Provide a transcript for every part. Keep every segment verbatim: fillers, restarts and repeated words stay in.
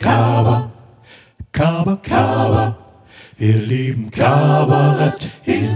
Kaba, Kaba, Kaba, wir lieben Kabarett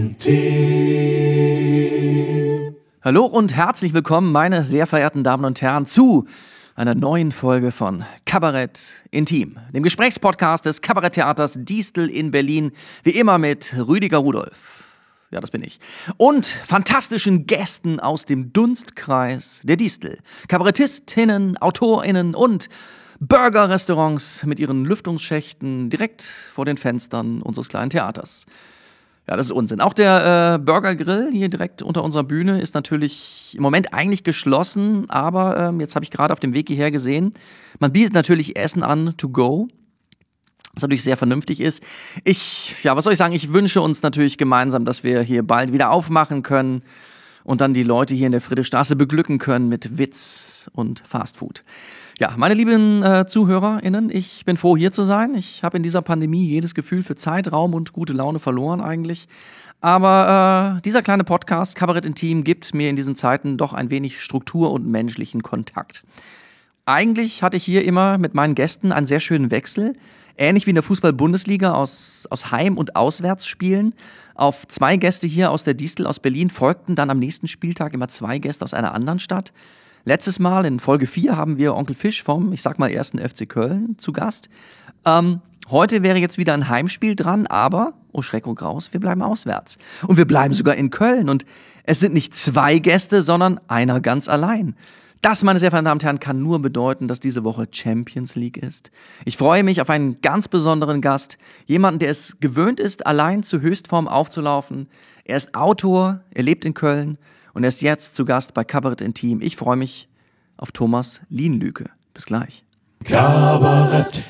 Intim. Hallo und herzlich willkommen, meine sehr verehrten Damen und Herren, zu einer neuen Folge von Kabarett Intim, dem Gesprächspodcast des Kabaretttheaters Distel in Berlin, wie immer mit Rüdiger Rudolph. Ja, das bin ich. Und fantastischen Gästen aus dem Dunstkreis der Distel. Kabarettistinnen, AutorInnen und Burger-Restaurants mit ihren Lüftungsschächten direkt vor den Fenstern unseres kleinen Theaters. Ja, das ist Unsinn. Auch der äh, Burger-Grill hier direkt unter unserer Bühne ist natürlich im Moment eigentlich geschlossen, aber ähm, jetzt habe ich gerade auf dem Weg hierher gesehen, man bietet natürlich Essen an, to go, was natürlich sehr vernünftig ist. Ich, ja, was soll ich sagen, ich wünsche uns natürlich gemeinsam, dass wir hier bald wieder aufmachen können und dann die Leute hier in der Friedrichstraße beglücken können mit Witz und Fastfood. Ja, meine lieben äh, ZuhörerInnen, ich bin froh, hier zu sein. Ich habe in dieser Pandemie jedes Gefühl für Zeit, Raum und gute Laune verloren eigentlich. Aber äh, dieser kleine Podcast, Kabarett Intim, gibt mir in diesen Zeiten doch ein wenig Struktur und menschlichen Kontakt. Eigentlich hatte ich hier immer mit meinen Gästen einen sehr schönen Wechsel. Ähnlich wie in der Fußball-Bundesliga aus, aus Heim- und Auswärtsspielen. Auf zwei Gäste hier aus der Distel aus Berlin folgten dann am nächsten Spieltag immer zwei Gäste aus einer anderen Stadt. Letztes Mal in Folge vier haben wir Onkel Fisch vom, ich sag mal, ersten F C Köln zu Gast. Ähm, heute wäre jetzt wieder ein Heimspiel dran, aber, oh Schreck und Graus, wir bleiben auswärts. Und wir bleiben sogar in Köln. Und es sind nicht zwei Gäste, sondern einer ganz allein. Das, meine sehr verehrten Damen und Herren, kann nur bedeuten, dass diese Woche Champions League ist. Ich freue mich auf einen ganz besonderen Gast. Jemanden, der es gewöhnt ist, allein zur Höchstform aufzulaufen. Er ist Autor, er lebt in Köln. Und er ist jetzt zu Gast bei Kabarett Intim. Ich freue mich auf Thomas Lienlüke. Bis gleich. Kabarett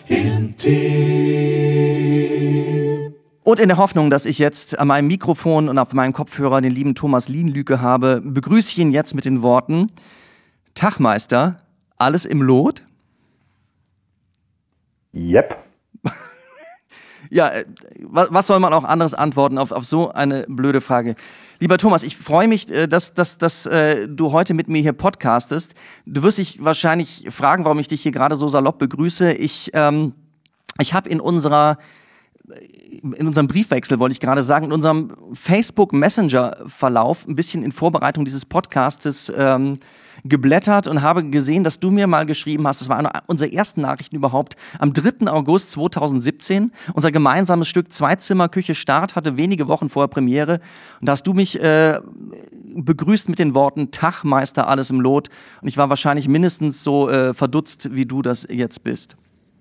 Intim. Und in der Hoffnung, dass ich jetzt an meinem Mikrofon und auf meinem Kopfhörer den lieben Thomas Lienlüke habe, begrüße ich ihn jetzt mit den Worten: Tag, Meister, alles im Lot? Yep. Ja, was soll man auch anderes antworten auf, auf so eine blöde Frage? Lieber Thomas, ich freue mich, dass, dass, dass äh, du heute mit mir hier podcastest. Du wirst dich wahrscheinlich fragen, warum ich dich hier gerade so salopp begrüße. Ich, ähm, ich habe in unserer, in unserem Briefwechsel, wollte ich gerade sagen, in unserem Facebook-Messenger-Verlauf ein bisschen in Vorbereitung dieses Podcastes ähm, geblättert und habe gesehen, dass du mir mal geschrieben hast, das war eine unserer ersten Nachrichten überhaupt, am dritten August zweitausendsiebzehn, unser gemeinsames Stück Zweizimmer Küche Start hatte wenige Wochen vorher Premiere und da hast du mich äh, begrüßt mit den Worten: Tag, Meister, alles im Lot, und ich war wahrscheinlich mindestens so äh, verdutzt, wie du das jetzt bist.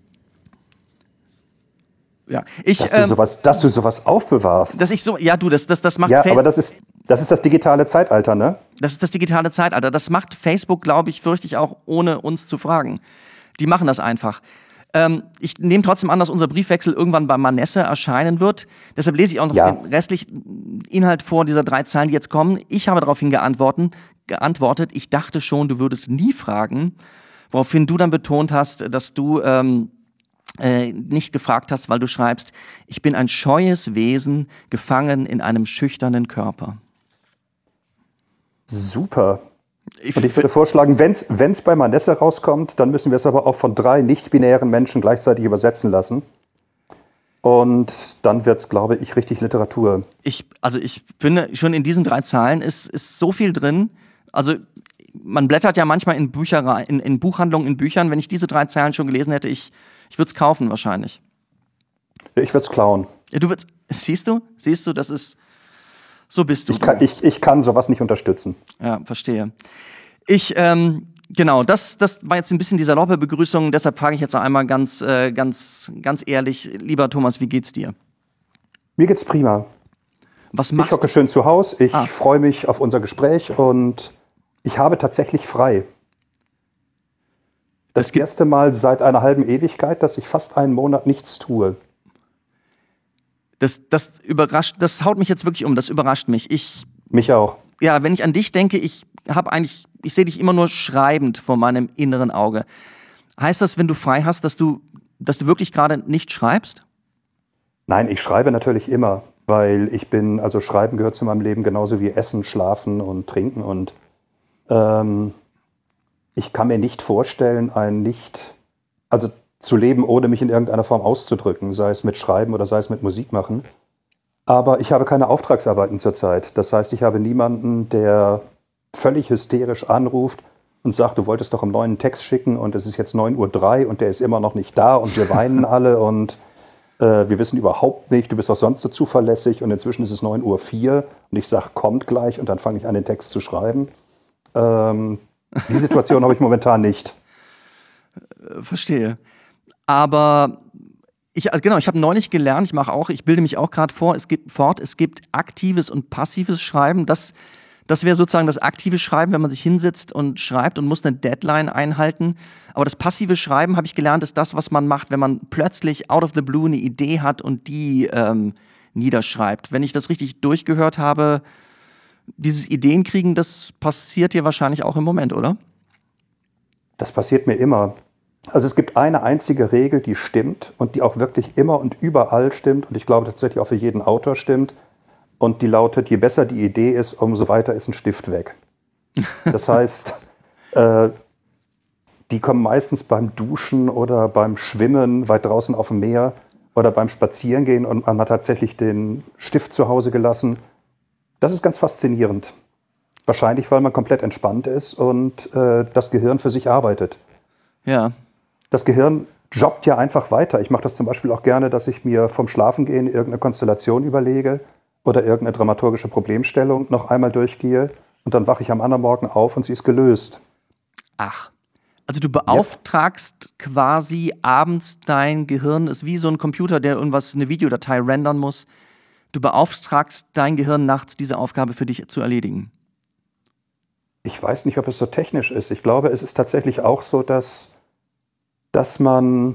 Ja, ich, dass, du ähm, sowas, dass du sowas aufbewahrst. Dass ich so, ja du, das, das, das macht Ja, Face- aber das ist, das ist das digitale Zeitalter, ne? Das ist das digitale Zeitalter. Das macht Facebook, glaube ich, fürchte ich auch, ohne uns zu fragen. Die machen das einfach. Ähm, ich nehme trotzdem an, dass unser Briefwechsel irgendwann bei Manesse erscheinen wird. Deshalb lese ich auch noch Ja. den restlichen Inhalt vor dieser drei Zeilen, die jetzt kommen. Ich habe daraufhin geantwortet, geantwortet, ich dachte schon, du würdest nie fragen, woraufhin du dann betont hast, dass du ähm, Äh, nicht gefragt hast, weil du schreibst: Ich bin ein scheues Wesen, gefangen in einem schüchternen Körper. Super. Ich, Und ich würde vorschlagen, wenn es bei Manesse rauskommt, dann müssen wir es aber auch von drei nicht-binären Menschen gleichzeitig übersetzen lassen. Und dann wird es, glaube ich, richtig Literatur. ich, also ich finde, schon in diesen drei Zahlen ist, ist so viel drin. Also man blättert ja manchmal in, Bücherei, in, in Buchhandlungen, in Büchern. Wenn ich diese drei Zeilen schon gelesen hätte, ich, ich würde es kaufen wahrscheinlich. Ich würde es klauen. Ja, du würdest, siehst du? Siehst du, das ist, so bist du. Ich kann, ich, ich kann sowas nicht unterstützen. Ja, verstehe. Ich, ähm, genau, das, das war jetzt ein bisschen die saloppe Begrüßung. Deshalb frage ich jetzt noch einmal ganz, äh, ganz, ganz ehrlich, lieber Thomas, wie geht's dir? Mir geht's prima. Was Ich machst hocke schön zu Hause. Ich Ah. freue mich auf unser Gespräch und ich habe tatsächlich frei. Das Es gibt- erste Mal seit einer halben Ewigkeit, dass ich fast einen Monat nichts tue. Das, das überrascht, das haut mich jetzt wirklich um, das überrascht mich. Ich, Mich auch. ja, wenn ich an dich denke, ich habe eigentlich, ich sehe dich immer nur schreibend vor meinem inneren Auge. Heißt das, wenn du frei hast, dass du, dass du wirklich gerade nicht schreibst? Nein, ich schreibe natürlich immer, weil ich bin, also Schreiben gehört zu meinem Leben genauso wie Essen, Schlafen und Trinken und ähm, ich kann mir nicht vorstellen, ein nicht, also zu leben, ohne mich in irgendeiner Form auszudrücken, sei es mit Schreiben oder sei es mit Musik machen. Aber ich habe keine Auftragsarbeiten zurzeit. Das heißt, ich habe niemanden, der völlig hysterisch anruft und sagt, du wolltest doch einen neuen Text schicken und es ist jetzt neun Uhr drei und der ist immer noch nicht da und wir weinen alle und äh, wir wissen überhaupt nicht, du bist doch sonst so zuverlässig und inzwischen ist es neun Uhr vier und ich sage, kommt gleich und dann fange ich an, den Text zu schreiben. Ähm, die Situation habe ich momentan nicht. Verstehe. Aber ich, also genau, ich habe neulich gelernt, ich mache auch, ich bilde mich auch gerade vor, es gibt fort, es gibt aktives und passives Schreiben. Das, das wäre sozusagen das aktive Schreiben, wenn man sich hinsetzt und schreibt und muss eine Deadline einhalten. Aber das passive Schreiben, habe ich gelernt, ist das, was man macht, wenn man plötzlich out of the blue eine Idee hat und die ähm, niederschreibt. Wenn ich das richtig durchgehört habe, dieses Ideenkriegen, das passiert dir wahrscheinlich auch im Moment, oder? Das passiert mir immer. Also es gibt eine einzige Regel, die stimmt und die auch wirklich immer und überall stimmt und ich glaube tatsächlich auch für jeden Autor stimmt und die lautet, je besser die Idee ist, umso weiter ist ein Stift weg. Das heißt, äh, die kommen meistens beim Duschen oder beim Schwimmen weit draußen auf dem Meer oder beim Spazierengehen und man hat tatsächlich den Stift zu Hause gelassen. Das ist ganz faszinierend. Wahrscheinlich, weil man komplett entspannt ist und äh, das Gehirn für sich arbeitet. Ja. Das Gehirn jobbt ja einfach weiter. Ich mache das zum Beispiel auch gerne, dass ich mir vom Schlafengehen irgendeine Konstellation überlege oder irgendeine dramaturgische Problemstellung noch einmal durchgehe und dann wache ich am anderen Morgen auf und sie ist gelöst. Ach, also du beauftragst yep. quasi abends dein Gehirn, ist wie so ein Computer, der irgendwas, eine Videodatei rendern muss. Du beauftragst dein Gehirn nachts, diese Aufgabe für dich zu erledigen. Ich weiß nicht, ob es so technisch ist. Ich glaube, es ist tatsächlich auch so, dass, dass man,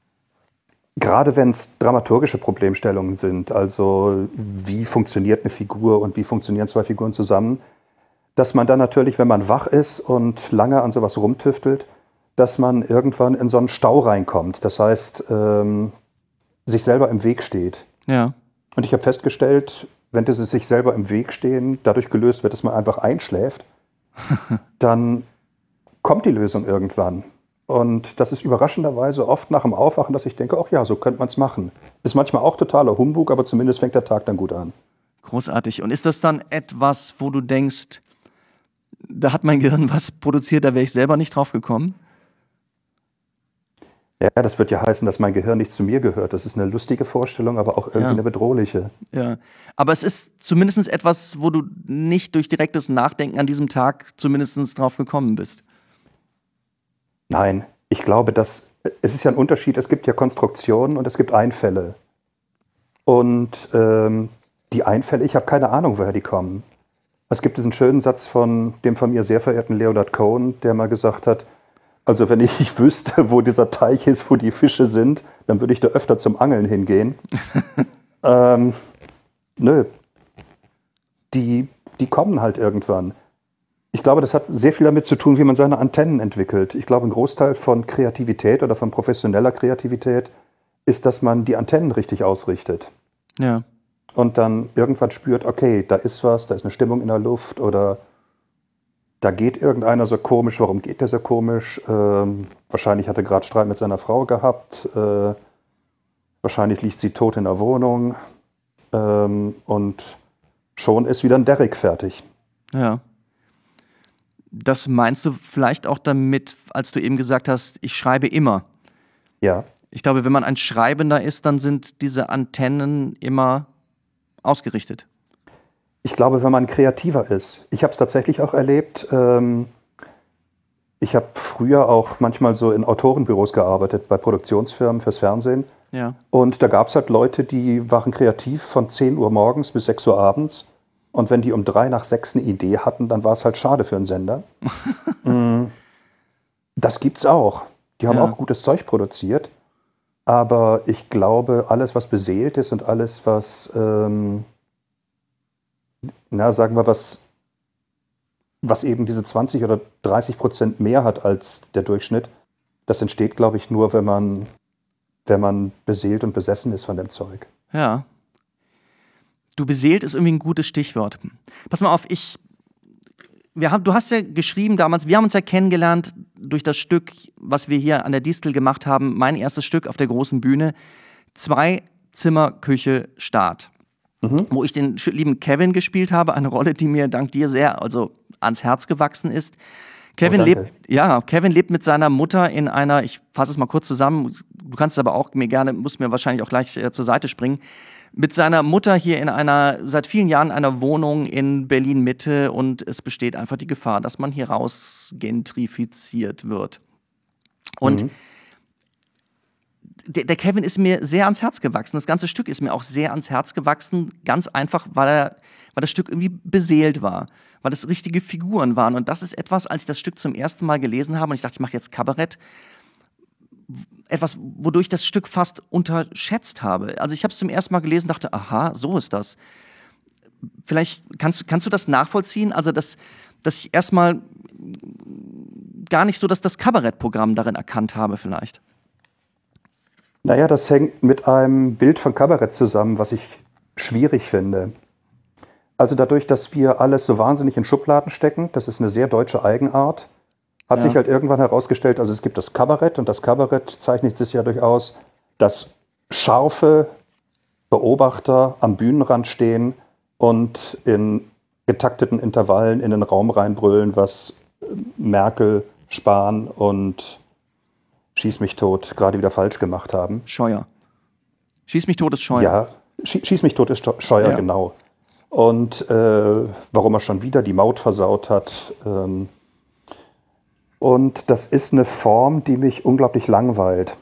gerade wenn es dramaturgische Problemstellungen sind, also wie funktioniert eine Figur und wie funktionieren zwei Figuren zusammen, dass man dann natürlich, wenn man wach ist und lange an sowas rumtüftelt, dass man irgendwann in so einen Stau reinkommt. Das heißt, ähm, sich selber im Weg steht. Ja. Und ich habe festgestellt, wenn dieses sich selber im Weg stehen dadurch gelöst wird, dass man einfach einschläft, dann kommt die Lösung irgendwann. Und das ist überraschenderweise oft nach dem Aufwachen, dass ich denke, ach ja, so könnte man es machen. Ist manchmal auch totaler Humbug, aber zumindest fängt der Tag dann gut an. Großartig. Und ist das dann etwas, wo du denkst, da hat mein Gehirn was produziert, da wäre ich selber nicht drauf gekommen? Ja, das wird ja heißen, dass mein Gehirn nicht zu mir gehört. Das ist eine lustige Vorstellung, aber auch irgendwie ja. eine bedrohliche. Ja, aber es ist zumindest etwas, wo du nicht durch direktes Nachdenken an diesem Tag zumindest drauf gekommen bist. Nein, ich glaube, dass es ist ja ein Unterschied. Es gibt ja Konstruktionen und es gibt Einfälle. Und ähm, die Einfälle, ich habe keine Ahnung, woher die kommen. Es gibt diesen schönen Satz von dem von mir sehr verehrten Leonard Cohen, der mal gesagt hat, also wenn ich wüsste, wo dieser Teich ist, wo die Fische sind, dann würde ich da öfter zum Angeln hingehen. ähm, nö. Die, die kommen halt irgendwann. Ich glaube, das hat sehr viel damit zu tun, wie man seine Antennen entwickelt. Ich glaube, ein Großteil von Kreativität oder von professioneller Kreativität ist, dass man die Antennen richtig ausrichtet. Ja. Und dann irgendwann spürt, okay, da ist was, da ist eine Stimmung in der Luft oder da geht irgendeiner so komisch, warum geht der so komisch? Ähm, wahrscheinlich hat er gerade Streit mit seiner Frau gehabt. Äh, wahrscheinlich liegt sie tot in der Wohnung. Ähm, und schon ist wieder ein Derrick fertig. Ja. Das meinst du vielleicht auch damit, als du eben gesagt hast, ich schreibe immer. Ja. Ich glaube, wenn man ein Schreibender ist, dann sind diese Antennen immer ausgerichtet. Ich glaube, wenn man kreativer ist. Ich habe es tatsächlich auch erlebt. Ähm, ich habe früher auch manchmal so in Autorenbüros gearbeitet, bei Produktionsfirmen fürs Fernsehen. Ja. Und da gab es halt Leute, die waren kreativ von zehn Uhr morgens bis sechs Uhr abends. Und wenn die um drei nach sechs eine Idee hatten, dann war es halt schade für einen Sender. Das gibt's auch. Die haben ja. auch gutes Zeug produziert. Aber ich glaube, alles, was beseelt ist und alles, was... Ähm, na, sagen wir, was, was eben diese zwanzig oder dreißig Prozent mehr hat als der Durchschnitt, das entsteht, glaube ich, nur, wenn man, wenn man beseelt und besessen ist von dem Zeug. Ja. Du beseelt ist irgendwie ein gutes Stichwort. Pass mal auf, ich wir haben, du hast ja geschrieben damals, wir haben uns ja kennengelernt durch das Stück, was wir hier an der Distel gemacht haben, mein erstes Stück auf der großen Bühne, Zwei Zimmer, Küche, Start. Mhm. Wo ich den lieben Kevin gespielt habe, eine Rolle, die mir dank dir sehr also ans Herz gewachsen ist. Kevin oh, lebt, ja, Kevin lebt mit seiner Mutter in einer, ich fasse es mal kurz zusammen, du kannst es aber auch mir gerne, musst mir wahrscheinlich auch gleich äh, zur Seite springen, mit seiner Mutter hier in einer, seit vielen Jahren einer Wohnung in Berlin-Mitte und es besteht einfach die Gefahr, dass man hier raus gentrifiziert wird. Und mhm. der, der Kevin ist mir sehr ans Herz gewachsen, das ganze Stück ist mir auch sehr ans Herz gewachsen, ganz einfach, weil, er, weil das Stück irgendwie beseelt war, weil es richtige Figuren waren und das ist etwas, als ich das Stück zum ersten Mal gelesen habe und ich dachte, ich mache jetzt Kabarett, etwas, wodurch ich das Stück fast unterschätzt habe. Also ich habe es zum ersten Mal gelesen und dachte, aha, so ist das. Vielleicht kannst, kannst du das nachvollziehen? Also dass, dass ich erstmal gar nicht so dass das Kabarettprogramm darin erkannt habe vielleicht. Naja, das hängt mit einem Bild von Kabarett zusammen, was ich schwierig finde. Also dadurch, dass wir alles so wahnsinnig in Schubladen stecken, das ist eine sehr deutsche Eigenart, hat ja. sich halt irgendwann herausgestellt, also es gibt das Kabarett und das Kabarett zeichnet sich ja durchaus, dass scharfe Beobachter am Bühnenrand stehen und in getakteten Intervallen in den Raum reinbrüllen, was Merkel, Spahn und Schieß mich tot gerade wieder falsch gemacht haben. Scheuer. Schieß mich tot ist Scheuer. Ja, Schieß mich tot ist Scheuer, ja. Genau. Und äh, warum er schon wieder die Maut versaut hat. Ähm, und das ist eine Form, die mich unglaublich langweilt.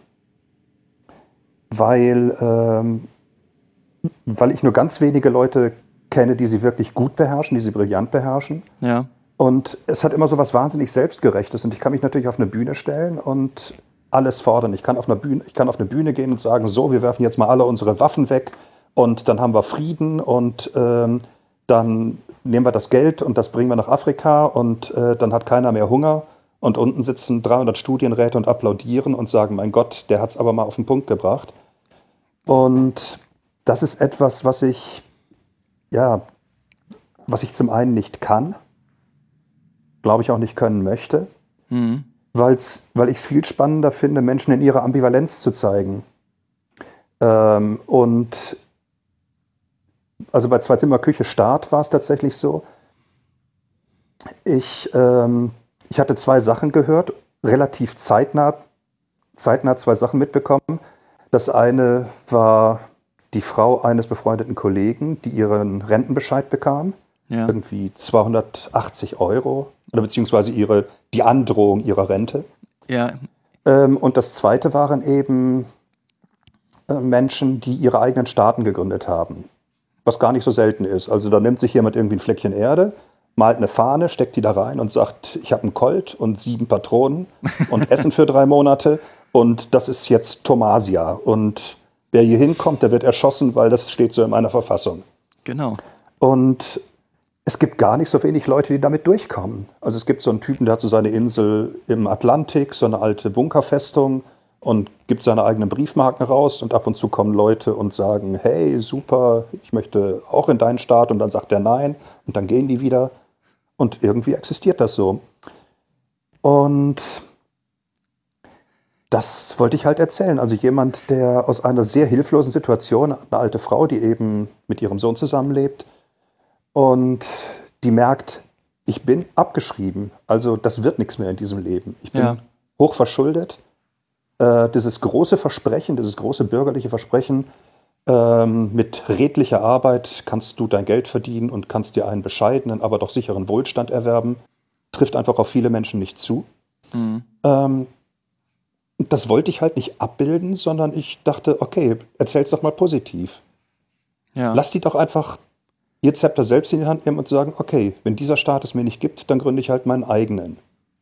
Weil, ähm, weil ich nur ganz wenige Leute kenne, die sie wirklich gut beherrschen, die sie brillant beherrschen. Ja. Und es hat immer so was wahnsinnig Selbstgerechtes. Und ich kann mich natürlich auf eine Bühne stellen und alles fordern. Ich kann auf eine Bühne, ich kann auf eine Bühne gehen und sagen, so, wir werfen jetzt mal alle unsere Waffen weg und dann haben wir Frieden und ähm, dann nehmen wir das Geld und das bringen wir nach Afrika und äh, dann hat keiner mehr Hunger. Und unten sitzen dreihundert Studienräte und applaudieren und sagen, mein Gott, der hat es aber mal auf den Punkt gebracht. Und das ist etwas, was ich, ja, was ich zum einen nicht kann, glaube ich auch nicht können möchte, mhm. weil's, weil ich es viel spannender finde, Menschen in ihrer Ambivalenz zu zeigen. Ähm, und also bei Zwei Zimmer Küche Start war es tatsächlich so, ich, ähm, ich hatte zwei Sachen gehört, relativ zeitnah, zeitnah zwei Sachen mitbekommen. Das eine war die Frau eines befreundeten Kollegen, die ihren Rentenbescheid bekam. Ja. Irgendwie zweihundertachtzig Euro oder beziehungsweise ihre, die Androhung ihrer Rente. Ja. Ähm, und das zweite waren eben äh, Menschen, die ihre eigenen Staaten gegründet haben. Was gar nicht so selten ist. Also da nimmt sich jemand irgendwie ein Fleckchen Erde, malt eine Fahne, steckt die da rein und sagt, ich habe einen Colt und sieben Patronen und Essen für drei Monate und das ist jetzt Thomasia. Und wer hier hinkommt, der wird erschossen, weil das steht so in meiner Verfassung. Genau. Und es gibt gar nicht so wenig Leute, die damit durchkommen. Also es gibt so einen Typen, der hat so seine Insel im Atlantik, so eine alte Bunkerfestung und gibt seine eigenen Briefmarken raus und ab und zu kommen Leute und sagen, hey, super, ich möchte auch in deinen Staat und dann sagt er nein und dann gehen die wieder und irgendwie existiert das so. Und das wollte ich halt erzählen. Also jemand, der aus einer sehr hilflosen Situation, eine alte Frau, die eben mit ihrem Sohn zusammenlebt, und die merkt, ich bin abgeschrieben. Also das wird nichts mehr in diesem Leben. Ich bin ja. hochverschuldet. Äh, dieses große Versprechen, dieses große bürgerliche Versprechen, ähm, mit redlicher Arbeit kannst du dein Geld verdienen und kannst dir einen bescheidenen, aber doch sicheren Wohlstand erwerben, trifft einfach auf viele Menschen nicht zu. Mhm. Ähm, das wollte ich halt nicht abbilden, sondern ich dachte, okay, erzähl's doch mal positiv. Ja. Lass die doch einfach ihr Zepter selbst in die Hand nehmen und sagen, okay, wenn dieser Staat es mir nicht gibt, dann gründe ich halt meinen eigenen.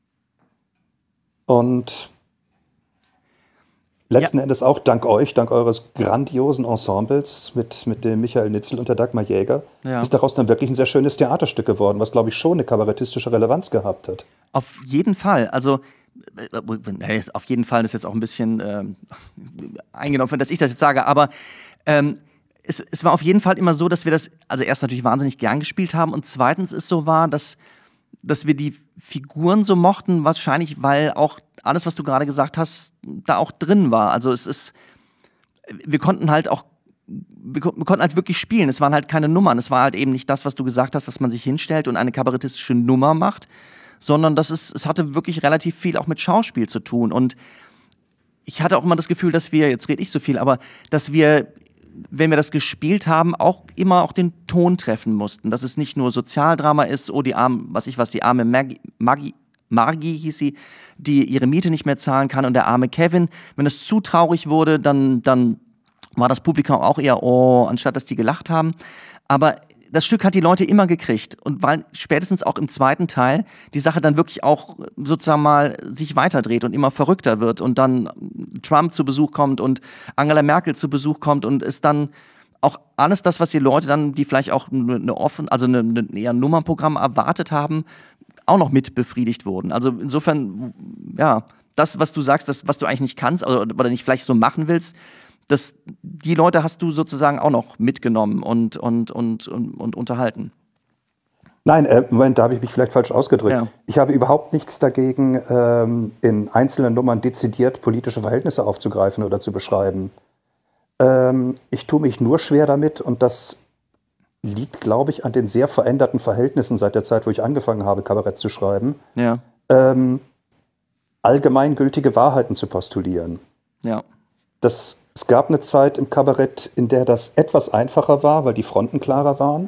Und letzten ja. Endes auch dank euch, dank eures grandiosen Ensembles mit, mit dem Michael Nitzel und der Dagmar Jäger, ja. ist daraus dann wirklich ein sehr schönes Theaterstück geworden, was, glaube ich, schon eine kabarettistische Relevanz gehabt hat. Auf jeden Fall. Also äh, auf jeden Fall ist jetzt auch ein bisschen äh, eingenommen, dass ich das jetzt sage, aber ähm, Es, es war auf jeden Fall immer so, dass wir das, also erst natürlich wahnsinnig gern gespielt haben und zweitens ist so war, dass dass wir die Figuren so mochten, wahrscheinlich, weil auch alles, was du gerade gesagt hast, da auch drin war. Also es ist, wir konnten halt auch, wir, kon- wir konnten halt wirklich spielen. Es waren halt keine Nummern. Es war halt eben nicht das, was du gesagt hast, dass man sich hinstellt und eine kabarettistische Nummer macht, sondern das ist, es hatte wirklich relativ viel auch mit Schauspiel zu tun. Und ich hatte auch immer das Gefühl, dass wir, jetzt rede ich so viel, aber dass wir, wenn wir das gespielt haben, auch immer auch den Ton treffen mussten. Dass es nicht nur Sozialdrama ist, oh, die arme, was ich was, die arme Maggie, Maggie, Margie hieß sie, die ihre Miete nicht mehr zahlen kann und der arme Kevin. Wenn es zu traurig wurde, dann, dann war das Publikum auch eher, oh, anstatt dass die gelacht haben. Aber das Stück hat die Leute immer gekriegt. Und weil spätestens auch im zweiten Teil die Sache dann wirklich auch sozusagen mal sich weiterdreht und immer verrückter wird und dann Trump zu Besuch kommt und Angela Merkel zu Besuch kommt und es dann auch alles das, was die Leute dann, die vielleicht auch eine offen, also eine, eine eher ein Nummernprogramm erwartet haben, auch noch mit befriedigt wurden. Also insofern, ja, das, was du sagst, das, was du eigentlich nicht kannst oder, oder nicht vielleicht so machen willst, das, die Leute hast du sozusagen auch noch mitgenommen und, und, und, und, und unterhalten. Nein, äh, Moment, da habe ich mich vielleicht falsch ausgedrückt. Ja. Ich habe überhaupt nichts dagegen, ähm, in einzelnen Nummern dezidiert politische Verhältnisse aufzugreifen oder zu beschreiben. Ähm, ich tue mich nur schwer damit und das liegt, glaube ich, an den sehr veränderten Verhältnissen seit der Zeit, wo ich angefangen habe, Kabarett zu schreiben, Ja, ähm, allgemeingültige Wahrheiten zu postulieren. ja, Das, es gab eine Zeit im Kabarett, in der das etwas einfacher war, weil die Fronten klarer waren,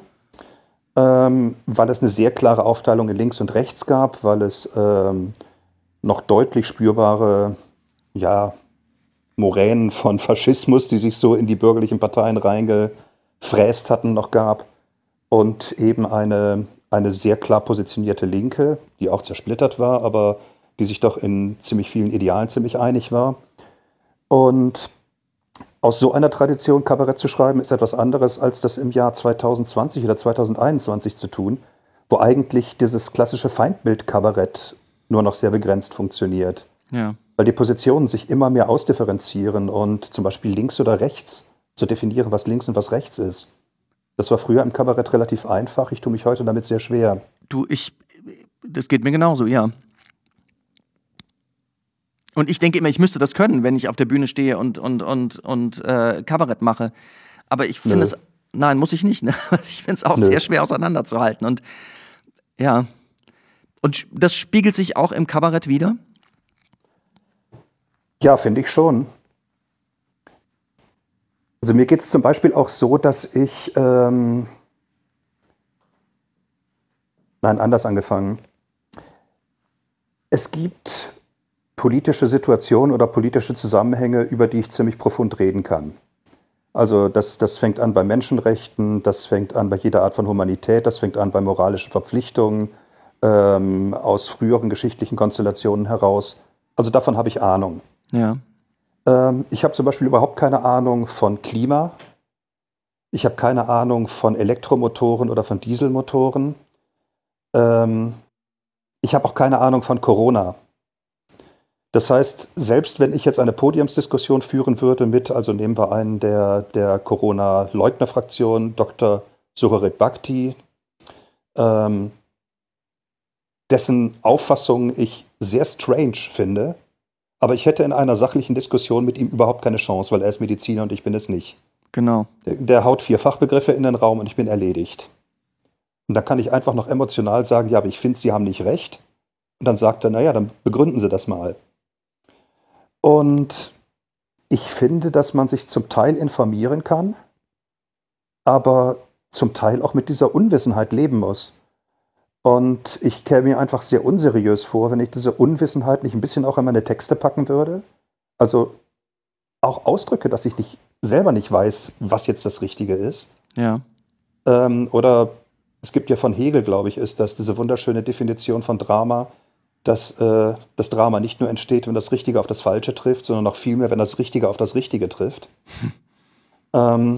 ähm, weil es eine sehr klare Aufteilung in links und rechts gab, weil es ähm, noch deutlich spürbare, ja, Moränen von Faschismus, die sich so in die bürgerlichen Parteien reingefräst hatten, noch gab. Und eben eine, eine sehr klar positionierte Linke, die auch zersplittert war, aber die sich doch in ziemlich vielen Idealen ziemlich einig war. Und aus so einer Tradition Kabarett zu schreiben, ist etwas anderes, als das im Jahr zwanzig zwanzig oder zwanzig einundzwanzig zu tun, wo eigentlich dieses klassische Feindbild-Kabarett nur noch sehr begrenzt funktioniert. ja. Weil die Positionen sich immer mehr ausdifferenzieren und zum Beispiel links oder rechts zu definieren, was links und was rechts ist. Das war früher im Kabarett relativ einfach. Ich tue mich heute damit sehr schwer. Du, ich, das geht mir genauso, ja. Und ich denke immer, ich müsste das können, wenn ich auf der Bühne stehe und, und, und, und äh, Kabarett mache. Aber ich finde Nö. es, nein, muss ich nicht. Ne? Ich finde es auch Nö. sehr schwer auseinanderzuhalten. Und ja, und sch- das spiegelt sich auch im Kabarett wieder. Ja, finde ich schon. Also mir geht es zum Beispiel auch so, dass ich, ähm, nein, anders angefangen. Es gibt politische Situationen oder politische Zusammenhänge, über die ich ziemlich profund reden kann. Also das, das fängt an bei Menschenrechten, das fängt an bei jeder Art von Humanität, das fängt an bei moralischen Verpflichtungen ähm, aus früheren geschichtlichen Konstellationen heraus. Also davon habe ich Ahnung. Ja, Ähm, ich habe zum Beispiel überhaupt keine Ahnung von Klima. Ich habe keine Ahnung von Elektromotoren oder von Dieselmotoren. Ähm, ich habe auch keine Ahnung von Corona. Das heißt, selbst wenn ich jetzt eine Podiumsdiskussion führen würde mit, also nehmen wir einen der, der Corona-Leugner-Fraktion, Doktor Sucharit Bhakti, ähm, dessen Auffassung ich sehr strange finde, aber ich hätte in einer sachlichen Diskussion mit ihm überhaupt keine Chance, weil er ist Mediziner und ich bin es nicht. genau. Der, der haut vier Fachbegriffe in den Raum und ich bin erledigt. Und dann kann ich einfach noch emotional sagen, ja, aber ich finde, Sie haben nicht recht. Und dann sagt er, naja, dann begründen Sie das mal. Und ich finde, dass man sich zum Teil informieren kann, aber zum Teil auch mit dieser Unwissenheit leben muss. Und ich käme mir einfach sehr unseriös vor, wenn ich diese Unwissenheit nicht ein bisschen auch in meine Texte packen würde. Also auch Ausdrücke, dass ich nicht, selber nicht weiß, was jetzt das Richtige ist. Ja, Ähm, oder es gibt ja von Hegel, glaube ich, ist das diese wunderschöne Definition von Drama, dass äh, das Drama nicht nur entsteht, wenn das Richtige auf das Falsche trifft, sondern noch viel mehr, wenn das Richtige auf das Richtige trifft. ähm,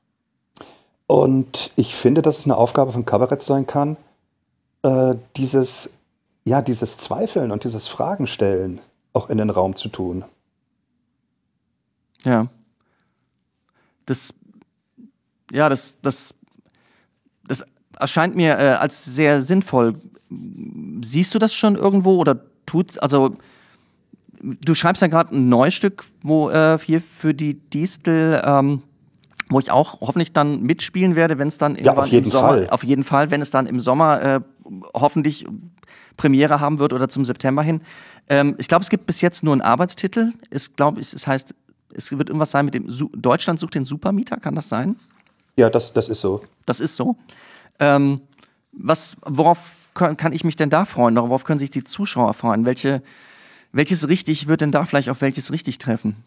und ich finde, dass es eine Aufgabe von Kabarett sein kann, äh, dieses, ja, dieses Zweifeln und dieses Fragenstellen auch in den Raum zu tun. ja. Das, ja, das, das, das erscheint mir äh, als sehr sinnvoll. Siehst du das schon irgendwo oder tut's, also du schreibst ja gerade ein neues Stück, wo äh, hier für die Distel, ähm, wo ich auch hoffentlich dann mitspielen werde, wenn es dann irgendwann auf jeden im Sommer, Fall. auf jeden Fall, wenn es dann im Sommer äh, hoffentlich Premiere haben wird oder zum September hin. Ähm, ich glaube, es gibt bis jetzt nur einen Arbeitstitel. Ich glaube, es, es heißt, es wird irgendwas sein mit dem Su- Deutschland sucht den Supermieter, kann das sein? Ja, das, das ist so. Das ist so. Ähm, was, worauf kann, kann ich mich denn da freuen? Worauf können sich die Zuschauer freuen? Welche, welches richtig wird denn da vielleicht auf welches richtig treffen?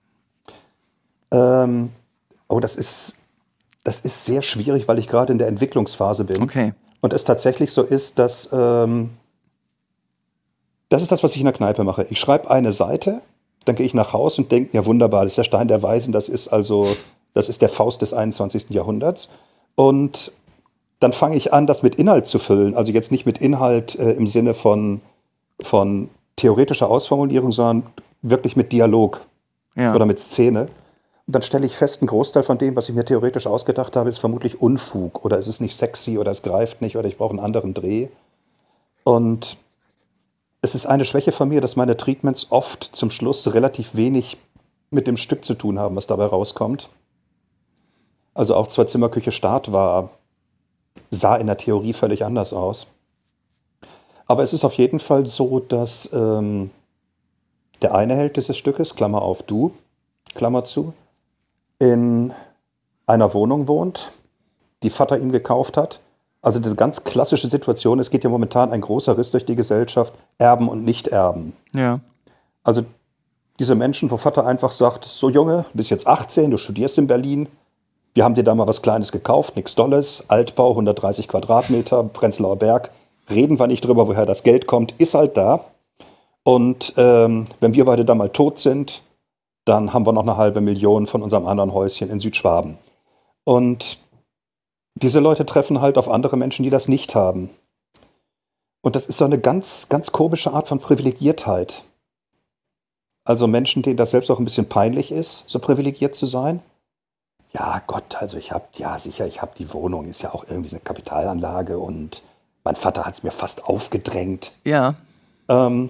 Ähm, oh, das ist, das ist sehr schwierig, weil ich gerade in der Entwicklungsphase bin. Okay. Und es tatsächlich so ist, dass ähm, das ist das, was ich in der Kneipe mache. Ich schreibe eine Seite, dann gehe ich nach Hause und denke, ja wunderbar, das ist der Stein der Weisen, das ist also, das ist der Faust des einundzwanzigsten Jahrhunderts. Und dann fange ich an, das mit Inhalt zu füllen. Also jetzt nicht mit Inhalt äh, im Sinne von, von theoretischer Ausformulierung, sondern wirklich mit Dialog Ja. oder mit Szene. Und dann stelle ich fest, ein Großteil von dem, was ich mir theoretisch ausgedacht habe, ist vermutlich Unfug. Oder es ist nicht sexy oder es greift nicht oder ich brauche einen anderen Dreh. Und es ist eine Schwäche von mir, dass meine Treatments oft zum Schluss relativ wenig mit dem Stück zu tun haben, was dabei rauskommt. Also auch Zwei Zimmer Küche Start war, sah in der Theorie völlig anders aus. Aber es ist auf jeden Fall so, dass ähm, der eine Held dieses Stückes, Klammer auf du, Klammer zu, in einer Wohnung wohnt, die Vater ihm gekauft hat. Also diese ganz klassische Situation, es geht ja momentan ein großer Riss durch die Gesellschaft, Erben und Nicht-Erben. Ja. Also diese Menschen, wo Vater einfach sagt, so Junge, du bist jetzt achtzehn, du studierst in Berlin, wir haben dir da mal was Kleines gekauft, nichts Dolles, Altbau, hundertdreißig Quadratmeter, Prenzlauer Berg, reden wir nicht drüber, woher das Geld kommt, ist halt da. Und ähm, wenn wir beide da mal tot sind, dann haben wir noch eine halbe Million von unserem anderen Häuschen in Südschwaben. Und diese Leute treffen halt auf andere Menschen, die das nicht haben. Und das ist so eine ganz, ganz komische Art von Privilegiertheit. Also Menschen, denen das selbst auch ein bisschen peinlich ist, so privilegiert zu sein. Ja, Gott, also ich habe, ja sicher, ich habe die Wohnung, ist ja auch irgendwie eine Kapitalanlage und mein Vater hat es mir fast aufgedrängt. Ja. Ähm,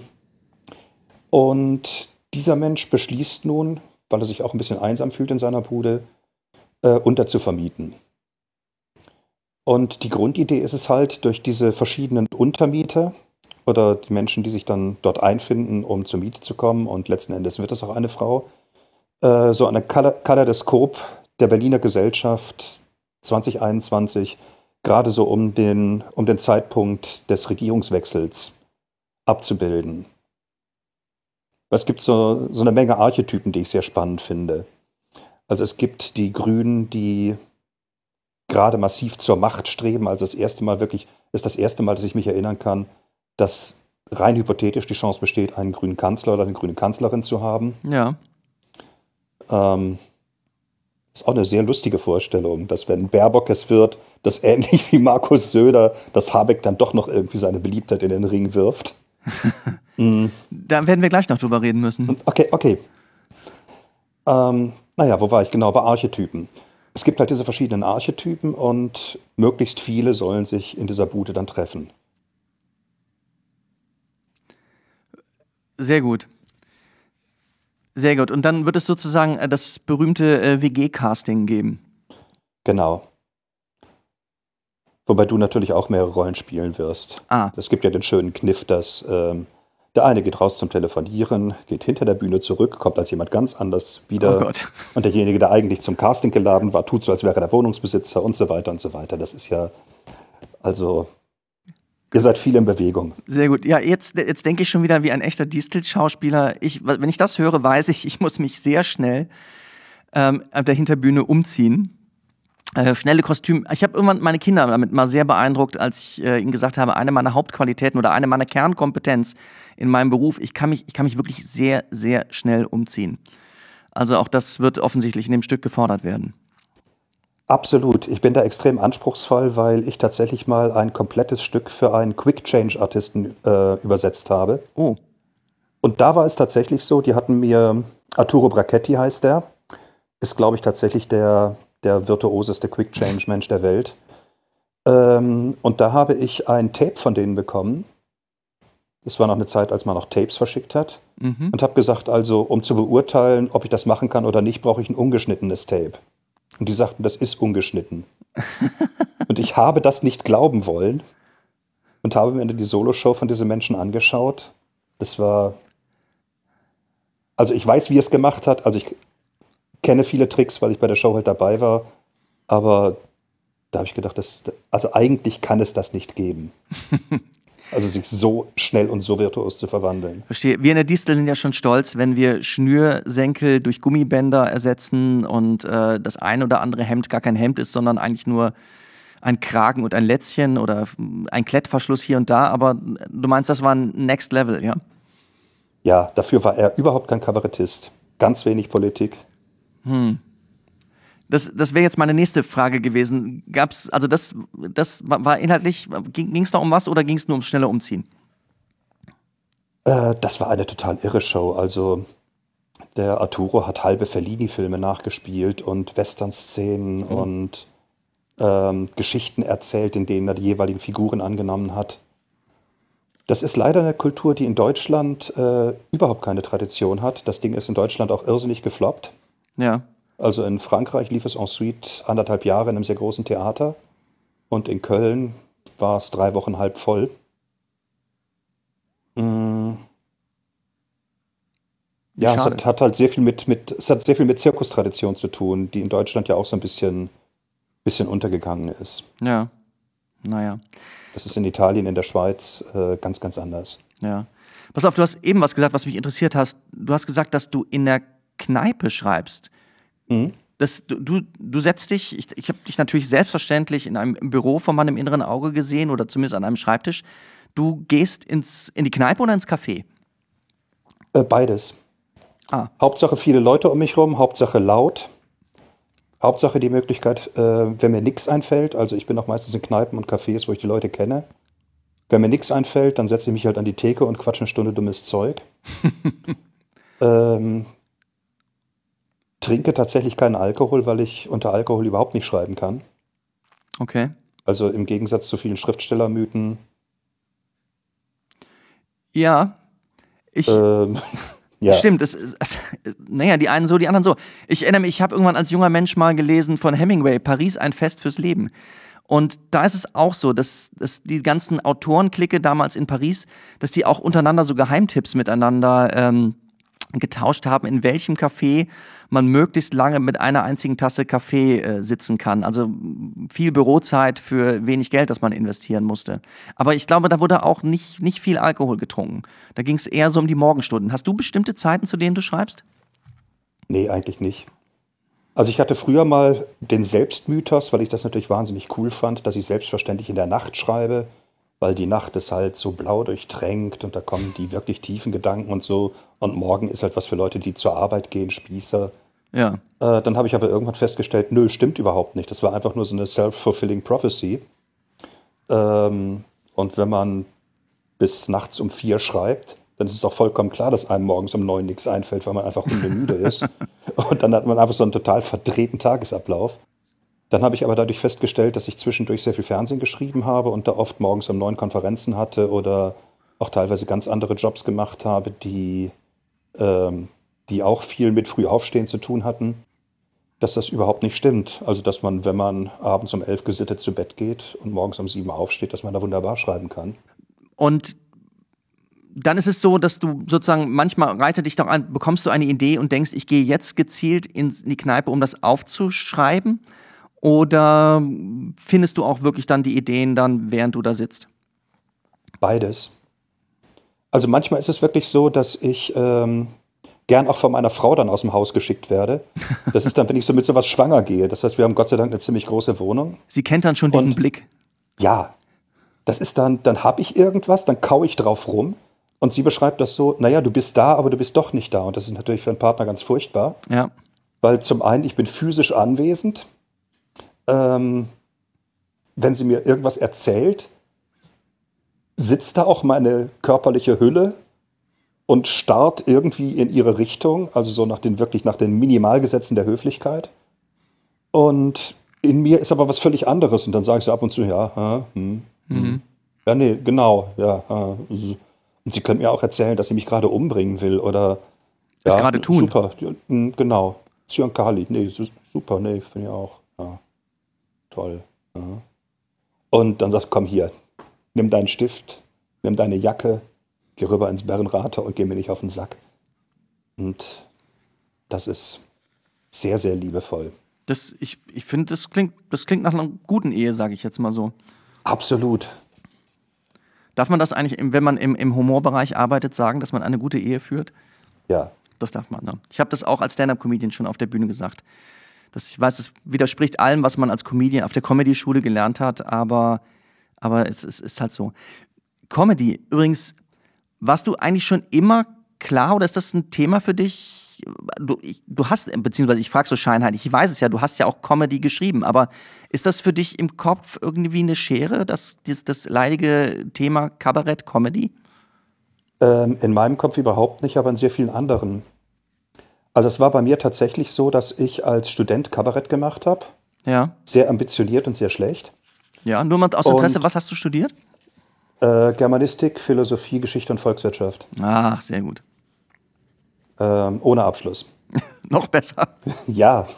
und dieser Mensch beschließt nun, weil er sich auch ein bisschen einsam fühlt in seiner Bude, äh, unterzuvermieten. Und die Grundidee ist es halt, durch diese verschiedenen Untermieter oder die Menschen, die sich dann dort einfinden, um zur Miete zu kommen, und letzten Endes wird es auch eine Frau, äh, so eine Kale- Kaleidoskop der Berliner Gesellschaft zwanzig einundzwanzig, gerade so um den, um den Zeitpunkt des Regierungswechsels abzubilden. Es gibt so, so eine Menge Archetypen, die ich sehr spannend finde. Also es gibt die Grünen, die gerade massiv zur Macht streben. Also das erste Mal wirklich, ist das erste Mal, dass ich mich erinnern kann, dass rein hypothetisch die Chance besteht, einen grünen Kanzler oder eine grüne Kanzlerin zu haben. Ja. Ähm, ist auch eine sehr lustige Vorstellung, dass wenn Baerbock es wird, dass ähnlich wie Markus Söder, dass Habeck dann doch noch irgendwie seine Beliebtheit in den Ring wirft. mm. Da werden wir gleich noch drüber reden müssen. Okay, okay. Ähm, naja, wo war ich genau? Bei Archetypen. Es gibt halt diese verschiedenen Archetypen und möglichst viele sollen sich in dieser Bude dann treffen. Sehr gut. Sehr gut. Und dann wird es sozusagen äh, das berühmte äh, W G-Casting geben. Genau. Wobei du natürlich auch mehrere Rollen spielen wirst. Ah. Es gibt ja den schönen Kniff, dass ähm, der eine geht raus zum Telefonieren, geht hinter der Bühne zurück, kommt als jemand ganz anders wieder. Oh Gott. Und derjenige, der eigentlich zum Casting geladen war, tut so, als wäre er der Wohnungsbesitzer und so weiter und so weiter. Das ist ja, also, ihr seid viel in Bewegung. Sehr gut. Ja, jetzt, jetzt denke ich schon wieder wie ein echter Distel-Schauspieler. Ich, wenn ich das höre, weiß ich, ich muss mich sehr schnell ähm, auf der Hinterbühne umziehen. Äh, schnelle Kostüme. Ich habe irgendwann meine Kinder damit mal sehr beeindruckt, als ich äh, ihnen gesagt habe, eine meiner Hauptqualitäten oder eine meiner Kernkompetenz in meinem Beruf, ich kann mich, ich kann mich wirklich sehr, sehr schnell umziehen. Also auch das wird offensichtlich in dem Stück gefordert werden. Absolut. Ich bin da extrem anspruchsvoll, weil ich tatsächlich mal ein komplettes Stück für einen Quick-Change-Artisten äh, übersetzt habe. Oh. Und da war es tatsächlich so, die hatten mir, Arturo Brachetti heißt der, ist, glaube ich, tatsächlich der, der virtuoseste Quick-Change-Mensch der Welt. Ähm, und da habe ich ein Tape von denen bekommen. Das war noch eine Zeit, als man noch Tapes verschickt hat. Mhm. Und habe gesagt, also um zu beurteilen, ob ich das machen kann oder nicht, brauche ich ein ungeschnittenes Tape. Und die sagten, das ist ungeschnitten. Und ich habe das nicht glauben wollen und habe mir die Soloshow von diesen Menschen angeschaut. Das war, also ich weiß, wie er es gemacht hat. Also ich kenne viele Tricks, weil ich bei der Show halt dabei war. Aber da habe ich gedacht, das, also eigentlich kann es das nicht geben. Also sich so schnell und so virtuos zu verwandeln. Verstehe. Wir in der Distel sind ja schon stolz, wenn wir Schnürsenkel durch Gummibänder ersetzen und äh, das ein oder andere Hemd gar kein Hemd ist, sondern eigentlich nur ein Kragen und ein Lätzchen oder ein Klettverschluss hier und da. Aber du meinst, das war ein Next Level, ja? Ja, dafür war er überhaupt kein Kabarettist. Ganz wenig Politik. Hm. Das, das wäre jetzt meine nächste Frage gewesen. Gab's, also das, das war inhaltlich, ging es noch um was oder ging es nur ums schnelle Umziehen? Äh, das war eine total irre Show. Also der Arturo hat halbe Fellini-Filme nachgespielt und Western-Szenen Mhm. und ähm, Geschichten erzählt, in denen er die jeweiligen Figuren angenommen hat. Das ist leider eine Kultur, die in Deutschland äh, überhaupt keine Tradition hat. Das Ding ist in Deutschland auch irrsinnig gefloppt. Ja. Also in Frankreich lief es ensuite anderthalb Jahre in einem sehr großen Theater und in Köln war es drei Wochen halb voll. Mm. Ja, es Schade. hat, hat halt sehr viel mit, mit, es hat sehr viel mit Zirkustradition zu tun, die in Deutschland ja auch so ein bisschen, bisschen untergegangen ist. Ja. Naja. Das ist in Italien, in der Schweiz äh, ganz, ganz anders. Ja. Pass auf, du hast eben was gesagt, was mich interessiert hast. Du hast gesagt, dass du in der Kneipe schreibst. Mhm. Das, du, du, du setzt dich, ich, ich habe dich natürlich selbstverständlich in einem Büro von meinem inneren Auge gesehen oder zumindest an einem Schreibtisch. Du gehst ins, in die Kneipe oder ins Café? Äh, beides. Ah, Hauptsache viele Leute um mich rum, Hauptsache laut. Hauptsache die Möglichkeit, äh, wenn mir nichts einfällt, also ich bin auch meistens in Kneipen und Cafés, wo ich die Leute kenne. Wenn mir nichts einfällt, dann setze ich mich halt an die Theke und quatsche eine Stunde dummes Zeug. ähm, trinke tatsächlich keinen Alkohol, weil ich unter Alkohol überhaupt nicht schreiben kann. okay. Also im Gegensatz zu vielen Schriftstellermythen. Ja, ich, Ähm, ja. stimmt, es, es, es, naja, die einen so, die anderen so. Ich erinnere mich, ich habe irgendwann als junger Mensch mal gelesen von Hemingway, Paris, ein Fest fürs Leben. Und da ist es auch so, dass, dass die ganzen Autorenklicke damals in Paris, dass die auch untereinander so Geheimtipps miteinander ähm, getauscht haben, in welchem Café man möglichst lange mit einer einzigen Tasse Kaffee äh, sitzen kann. Also viel Bürozeit für wenig Geld, das man investieren musste. Aber ich glaube, da wurde auch nicht, nicht viel Alkohol getrunken. Da ging es eher so um die Morgenstunden. Hast du bestimmte Zeiten, zu denen du schreibst? Nee, eigentlich nicht. Also ich hatte früher mal den Selbstmythos, weil ich das natürlich wahnsinnig cool fand, dass ich selbstverständlich in der Nacht schreibe, weil die Nacht ist halt so blau durchtränkt und da kommen die wirklich tiefen Gedanken und so. Und morgen ist halt was für Leute, die zur Arbeit gehen, Spießer. Ja. Äh, dann habe ich aber irgendwann festgestellt, nö, stimmt überhaupt nicht. Das war einfach nur so eine self-fulfilling prophecy. Ähm, und wenn man bis nachts um vier schreibt, dann ist es doch vollkommen klar, dass einem morgens um neun nichts einfällt, weil man einfach hundemüde ist. Und dann hat man einfach so einen total verdrehten Tagesablauf. Dann habe ich aber dadurch festgestellt, dass ich zwischendurch sehr viel Fernsehen geschrieben habe und da oft morgens um neun Konferenzen hatte oder auch teilweise ganz andere Jobs gemacht habe, die, ähm, die auch viel mit Frühaufstehen zu tun hatten, dass das überhaupt nicht stimmt. Also dass man, wenn man abends um elf gesittet zu Bett geht und morgens um sieben aufsteht, dass man da wunderbar schreiben kann. Und dann ist es so, dass du sozusagen, manchmal reitet dich doch an, bekommst du eine Idee und denkst, ich gehe jetzt gezielt in die Kneipe, um das aufzuschreiben? Oder findest du auch wirklich dann die Ideen dann, während du da sitzt? Beides. Also manchmal ist es wirklich so, dass ich ähm, gern auch von meiner Frau dann aus dem Haus geschickt werde. Das ist dann, wenn ich so mit sowas schwanger gehe. Das heißt, wir haben Gott sei Dank eine ziemlich große Wohnung. Sie kennt dann schon diesen Und- Blick. Ja, das ist dann, dann habe ich irgendwas, dann kau ich drauf rum. Und sie beschreibt das so, naja, du bist da, aber du bist doch nicht da. Und das ist natürlich für einen Partner ganz furchtbar. Ja. Weil zum einen, ich bin physisch anwesend. Ähm, wenn sie mir irgendwas erzählt, sitzt da auch meine körperliche Hülle und starrt irgendwie in ihre Richtung, also so nach den wirklich nach den Minimalgesetzen der Höflichkeit. Und in mir ist aber was völlig anderes. Und dann sage ich so ab und zu, ja, ha, hm, hm. ja, nee, genau, ja. Ha, und sie können mir auch erzählen, dass sie mich gerade umbringen will oder Es ja, gerade tun. Super, hm, genau. Zyankali, nee, su- super, nee, finde ich auch. Ja, toll. Ja. Und dann sagt, komm hier, nimm deinen Stift, nimm deine Jacke, geh rüber ins Bärenrater und geh mir nicht auf den Sack. Und das ist sehr, sehr liebevoll. Das, ich ich finde, das klingt, das klingt nach einer guten Ehe, sage ich jetzt mal so. Absolut. Darf man das eigentlich, im- wenn man im, im Humorbereich arbeitet, sagen, dass man eine gute Ehe führt? Ja. Das darf man, ne? Ich habe das auch als Stand-Up-Comedian schon auf der Bühne gesagt. Das, ich weiß, es widerspricht allem, was man als Comedian auf der Comedy-Schule gelernt hat, aber, aber es, es ist halt so. Comedy, übrigens, warst du eigentlich schon immer klar oder ist das ein Thema für dich? Du, ich, du hast, beziehungsweise ich frage so scheinheilig, ich weiß es ja, du hast ja auch Comedy geschrieben, aber ist das für dich im Kopf irgendwie eine Schere, das, das, das leidige Thema Kabarett, Comedy? Ähm, in meinem Kopf überhaupt nicht, aber in sehr vielen anderen. Also es war bei mir tatsächlich so, dass ich als Student Kabarett gemacht habe. Ja, Sehr ambitioniert und sehr schlecht. ja, nur mal aus Und- Interesse, was hast du studiert? Äh, Germanistik, Philosophie, Geschichte und Volkswirtschaft. Ach, sehr gut. Ähm, ohne Abschluss. Noch besser. Ja.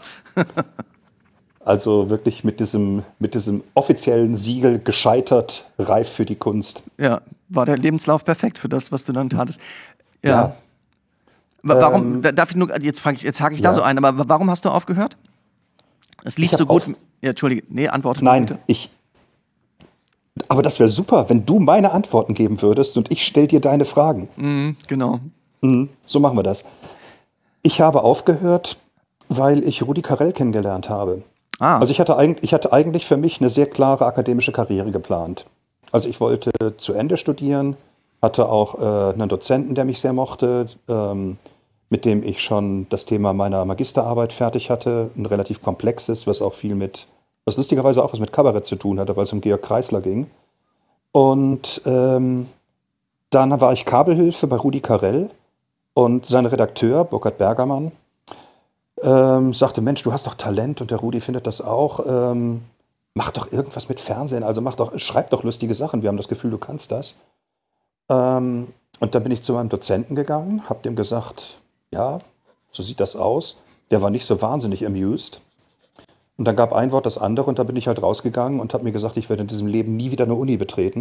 Also wirklich mit diesem, mit diesem offiziellen Siegel gescheitert, reif für die Kunst. Ja, war der Lebenslauf perfekt für das, was du dann tatest. Ja. Ja. Wa- Warum, Ähm, da- darf ich nur, jetzt, frag ich, jetzt hake ich da ja. so ein, aber wa- warum hast du aufgehört? Es lief Ich hab so gut. auf- Ja, Entschuldige, nee, antworte nur Nein, bitte. ich. Aber das wäre super, wenn du meine Antworten geben würdest und ich stell dir deine Fragen. Mhm, genau. Mhm, so machen wir das. Ich habe aufgehört, weil ich Rudi Carrell kennengelernt habe. Ah, Also ich hatte, eigentlich, ich hatte eigentlich für mich eine sehr klare akademische Karriere geplant. Also ich wollte zu Ende studieren, hatte auch äh, einen Dozenten, der mich sehr mochte, ähm, mit dem ich schon das Thema meiner Magisterarbeit fertig hatte. Ein relativ komplexes, was auch viel mit, was lustigerweise auch was mit Kabarett zu tun hatte, weil es um Georg Kreisler ging. Und ähm, dann war ich Kabelhilfe bei Rudi Carrell und sein Redakteur, Burkhard Bergermann, ähm, sagte, Mensch, du hast doch Talent und der Rudi findet das auch. Ähm, mach doch irgendwas mit Fernsehen, also mach doch, schreib doch lustige Sachen. Wir haben das Gefühl, du kannst das. Ähm, und dann bin ich zu meinem Dozenten gegangen, habe dem gesagt, ja, so sieht das aus. Der war nicht so wahnsinnig amused. Und dann gab ein Wort das andere und da bin ich halt rausgegangen und habe mir gesagt, ich werde in diesem Leben nie wieder eine Uni betreten.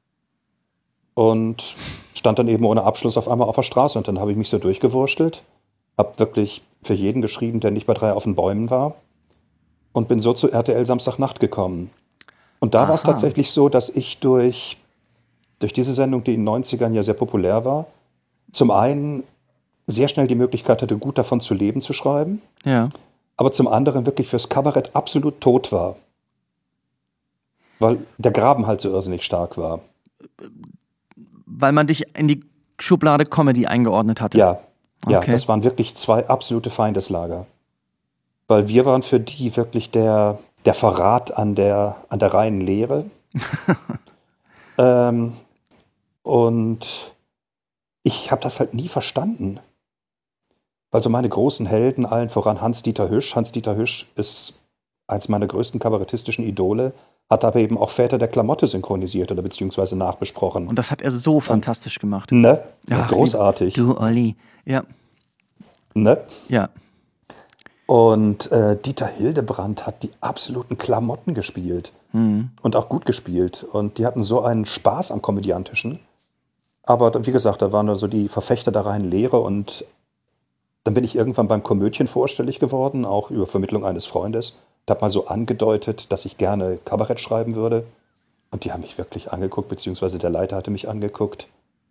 Und stand dann eben ohne Abschluss auf einmal auf der Straße und dann habe ich mich so durchgewurstelt, habe wirklich für jeden geschrieben, der nicht bei drei auf den Bäumen war und bin so zu R T L Samstagnacht gekommen. Und da war es Aha. tatsächlich so, dass ich durch, durch diese Sendung, die in den neunzigern ja sehr populär war, zum einen sehr schnell die Möglichkeit hatte, gut davon zu leben, zu schreiben, ja. aber zum anderen wirklich fürs Kabarett absolut tot war. Weil der Graben halt so irrsinnig stark war. Weil man dich in die Schublade Comedy eingeordnet hatte. Ja, ja, Okay. das waren wirklich zwei absolute Feindeslager. Weil wir waren für die wirklich der, der Verrat an der, an der reinen Lehre. ähm, und ich habe das halt nie verstanden. Also meine großen Helden, allen voran Hans-Dieter Hüsch. Hans-Dieter Hüsch ist eins meiner größten kabarettistischen Idole, hat aber eben auch Väter der Klamotte synchronisiert oder beziehungsweise nachbesprochen. Und das hat er so fantastisch gemacht. Ne? Ja, Ach, großartig. Du, Olli. Ja, Ne? ja. Und äh, Dieter Hildebrandt hat die absoluten Klamotten gespielt. Mhm. Und auch gut gespielt. Und die hatten so einen Spaß am Komödiantischen. Aber dann, wie gesagt, da waren da so die Verfechter der reinen Lehre. Und dann bin ich irgendwann beim Komödien vorstellig geworden, auch über Vermittlung eines Freundes. Da habe mal so angedeutet, dass ich gerne Kabarett schreiben würde. Und die haben mich wirklich angeguckt, beziehungsweise der Leiter hatte mich angeguckt.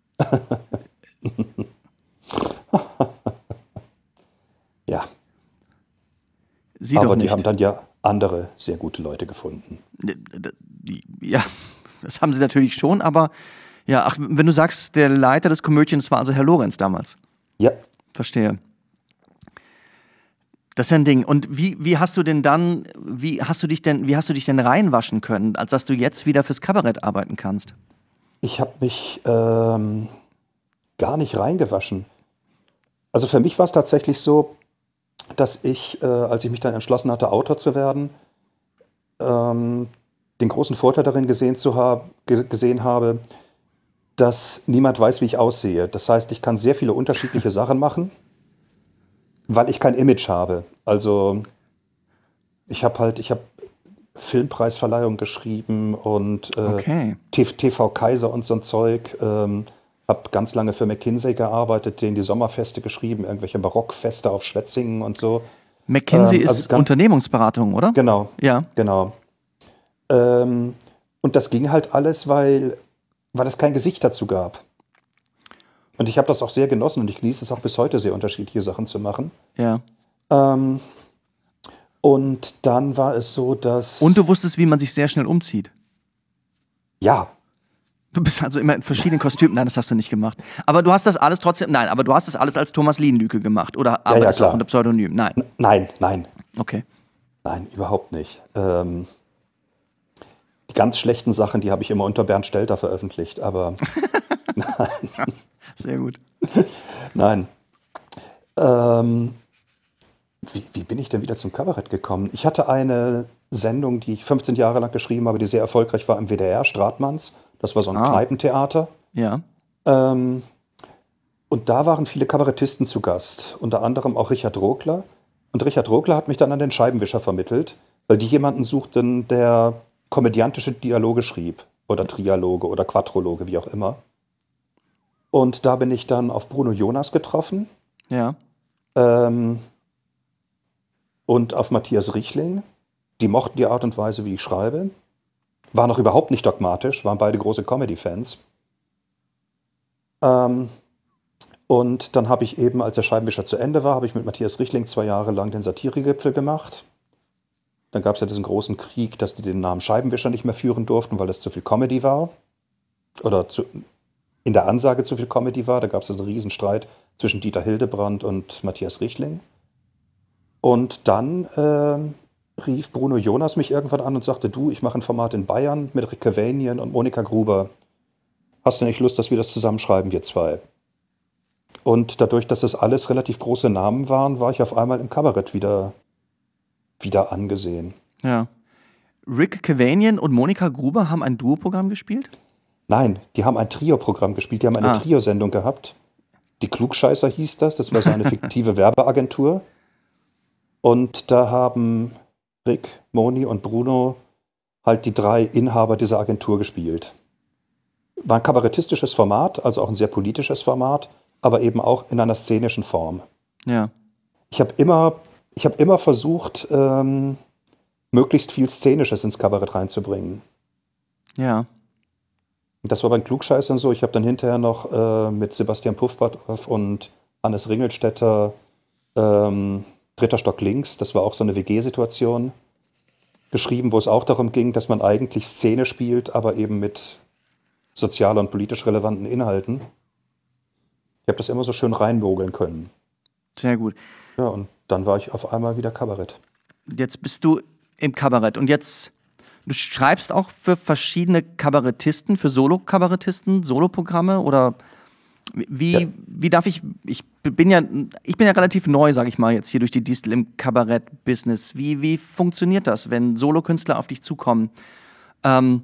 Ja, Sie aber doch die nicht. haben dann ja andere sehr gute Leute gefunden. Ja, das haben sie natürlich schon, aber ja, ach, wenn du sagst, der Leiter des Komödiens war also Herr Lorenz damals. Ja, Verstehe. Das ist ja ein Ding. Und wie, wie hast du denn dann, wie hast du dich denn, wie hast du dich denn reinwaschen können, als dass du jetzt wieder fürs Kabarett arbeiten kannst? ich habe mich ähm, gar nicht reingewaschen. Also für mich war es tatsächlich so, dass ich, äh, als ich mich dann entschlossen hatte, Autor zu werden, ähm, den großen Vorteil darin gesehen, zu hab, ge- gesehen habe, dass niemand weiß, wie ich aussehe. Das heißt, ich kann sehr viele unterschiedliche Sachen machen, weil ich kein Image habe. Also ich habe halt, ich habe Filmpreisverleihung geschrieben und äh, Okay. T- TV Kaiser und so ein Zeug. Ähm, habe ganz lange für McKinsey gearbeitet, denen die Sommerfeste geschrieben, irgendwelche Barockfeste auf Schwetzingen und so. McKinsey Ähm, also ist ganz, Unternehmensberatung, oder? genau, Ja. genau. Ähm, und das ging halt alles, weil, weil es kein Gesicht dazu gab. Und ich habe das auch sehr genossen und ich genieße es auch bis heute, sehr unterschiedliche Sachen zu machen. Ja. Ähm, und dann war es so, Und dass, du wusstest, wie man sich sehr schnell umzieht. ja, Du bist also immer in verschiedenen Kostümen. Nein, das hast du nicht gemacht. Aber du hast das alles trotzdem, nein, aber du hast das alles als Thomas Lienlüke gemacht. Oder ja, ja, arbeitest du auch klar. unter Pseudonym? Nein. Nein, nein, Okay. nein, überhaupt nicht. Ähm, die ganz schlechten Sachen, die habe ich immer unter Bernd Stelter veröffentlicht, aber Sehr gut. nein. Ähm, wie, wie bin ich denn wieder zum Kabarett gekommen? Ich hatte eine Sendung, die ich fünfzehn Jahre lang geschrieben habe, die sehr erfolgreich war im W D R, Stratmanns. Das war so ein Ah. Kneipentheater. Ja. Ähm, und da waren viele Kabarettisten zu Gast, unter anderem auch Richard Rogler. Und Richard Rogler hat mich dann an den Scheibenwischer vermittelt, weil die jemanden suchten, der komödiantische Dialoge schrieb. Oder Trialoge oder Quadrologe, wie auch immer. Und da bin ich dann auf Bruno Jonas getroffen. Ja. Ähm, und auf Matthias Riechling. Die mochten die Art und Weise, wie ich schreibe. Waren auch überhaupt nicht dogmatisch, waren beide große Comedy-Fans. Ähm, und dann habe ich eben, als der Scheibenwischer zu Ende war, habe ich mit Matthias Riechling zwei Jahre lang den Satiregipfel gemacht. Dann gab es ja diesen großen Krieg, dass die den Namen Scheibenwischer nicht mehr führen durften, weil das zu viel Comedy war. Oder zu, in der Ansage zu viel Comedy war. Da gab es einen Riesenstreit zwischen Dieter Hildebrand und Matthias Riechling. Und dann ähm, rief Bruno Jonas mich irgendwann an und sagte, du, ich mache ein Format in Bayern mit Rick Cavanian und Monika Gruber. Hast du nicht Lust, dass wir das zusammenschreiben, wir zwei? Und dadurch, dass das alles relativ große Namen waren, war ich auf einmal im Kabarett wieder, wieder angesehen. Ja. Rick Cavanian und Monika Gruber haben ein Duoprogramm gespielt? Nein, die haben ein Trio-Programm gespielt, die haben eine Ah. Trio-Sendung gehabt. Die Klugscheißer hieß das, das war so eine fiktive Werbeagentur. Und da haben Rick, Moni und Bruno halt die drei Inhaber dieser Agentur gespielt. War ein kabarettistisches Format, also auch ein sehr politisches Format, aber eben auch in einer szenischen Form. Ja. Ich habe immer, ich hab immer versucht, ähm, möglichst viel Szenisches ins Kabarett reinzubringen. Ja. Und das war bei den Klugscheißern so. Ich habe dann hinterher noch äh, mit Sebastian Puffpaff und Hannes Ringelstetter ähm, Dritter Stock links, das war auch so eine W G-Situation, geschrieben, wo es auch darum ging, dass man eigentlich Szene spielt, aber eben mit sozial und politisch relevanten Inhalten. Ich habe das immer so schön reinmogeln können. Sehr gut. Ja, und dann war ich auf einmal wieder Kabarett. Jetzt bist du im Kabarett und jetzt, du schreibst auch für verschiedene Kabarettisten, für Solo-Kabarettisten, Soloprogramme oder wie, Ja. wie darf ich, ich bin ja, ich bin ja relativ neu, sag ich mal, jetzt hier durch die Distel im Kabarett-Business. Wie, wie funktioniert das, wenn Solokünstler auf dich zukommen? Ähm,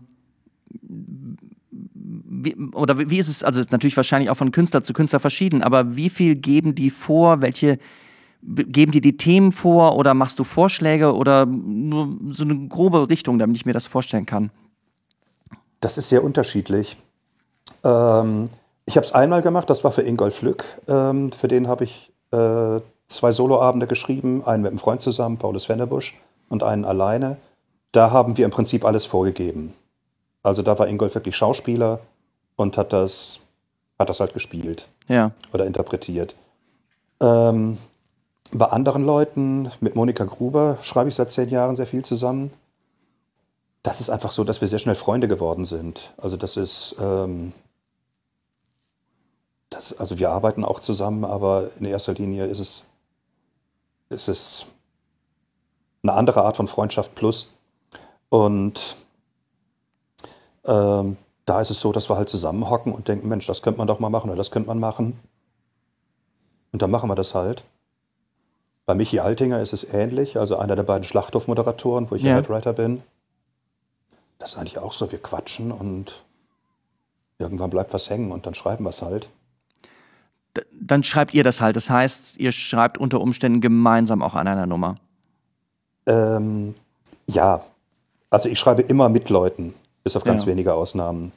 wie, oder wie ist es, also natürlich wahrscheinlich auch von Künstler zu Künstler verschieden, aber wie viel geben die vor, welche geben die die Themen vor oder machst du Vorschläge oder nur so eine grobe Richtung, damit ich mir das vorstellen kann? Das ist sehr unterschiedlich. Ähm, ich habe es einmal gemacht, das war für Ingolf Lück. Ähm, für den habe ich äh, zwei Soloabende geschrieben, einen mit einem Freund zusammen, Paulus Wennebusch, und einen alleine. Da haben wir im Prinzip alles vorgegeben. Also da war Ingolf wirklich Schauspieler und hat das, hat das halt gespielt Ja, oder interpretiert. Ähm, bei anderen Leuten, mit Monika Gruber, schreibe ich seit zehn Jahren sehr viel zusammen. Das ist einfach so, dass wir sehr schnell Freunde geworden sind. Also das ist, ähm, das, also wir arbeiten auch zusammen, aber in erster Linie ist es, ist es eine andere Art von Freundschaft plus. Und ähm, da ist es so, dass wir halt zusammenhocken und denken, Mensch, das könnte man doch mal machen oder das könnte man machen. Und dann machen wir das halt. Bei Michi Altinger ist es ähnlich, also einer der beiden Schlachthofmoderatoren, wo ich ja Ja. Headwriter bin. das ist eigentlich auch so, wir quatschen und irgendwann bleibt was hängen und dann schreiben wir es halt. D- Dann schreibt ihr das halt. Das heißt, ihr schreibt unter Umständen gemeinsam auch an einer Nummer. Ähm, ja, also ich schreibe immer mit Leuten, bis auf ganz Ja. wenige Ausnahmen.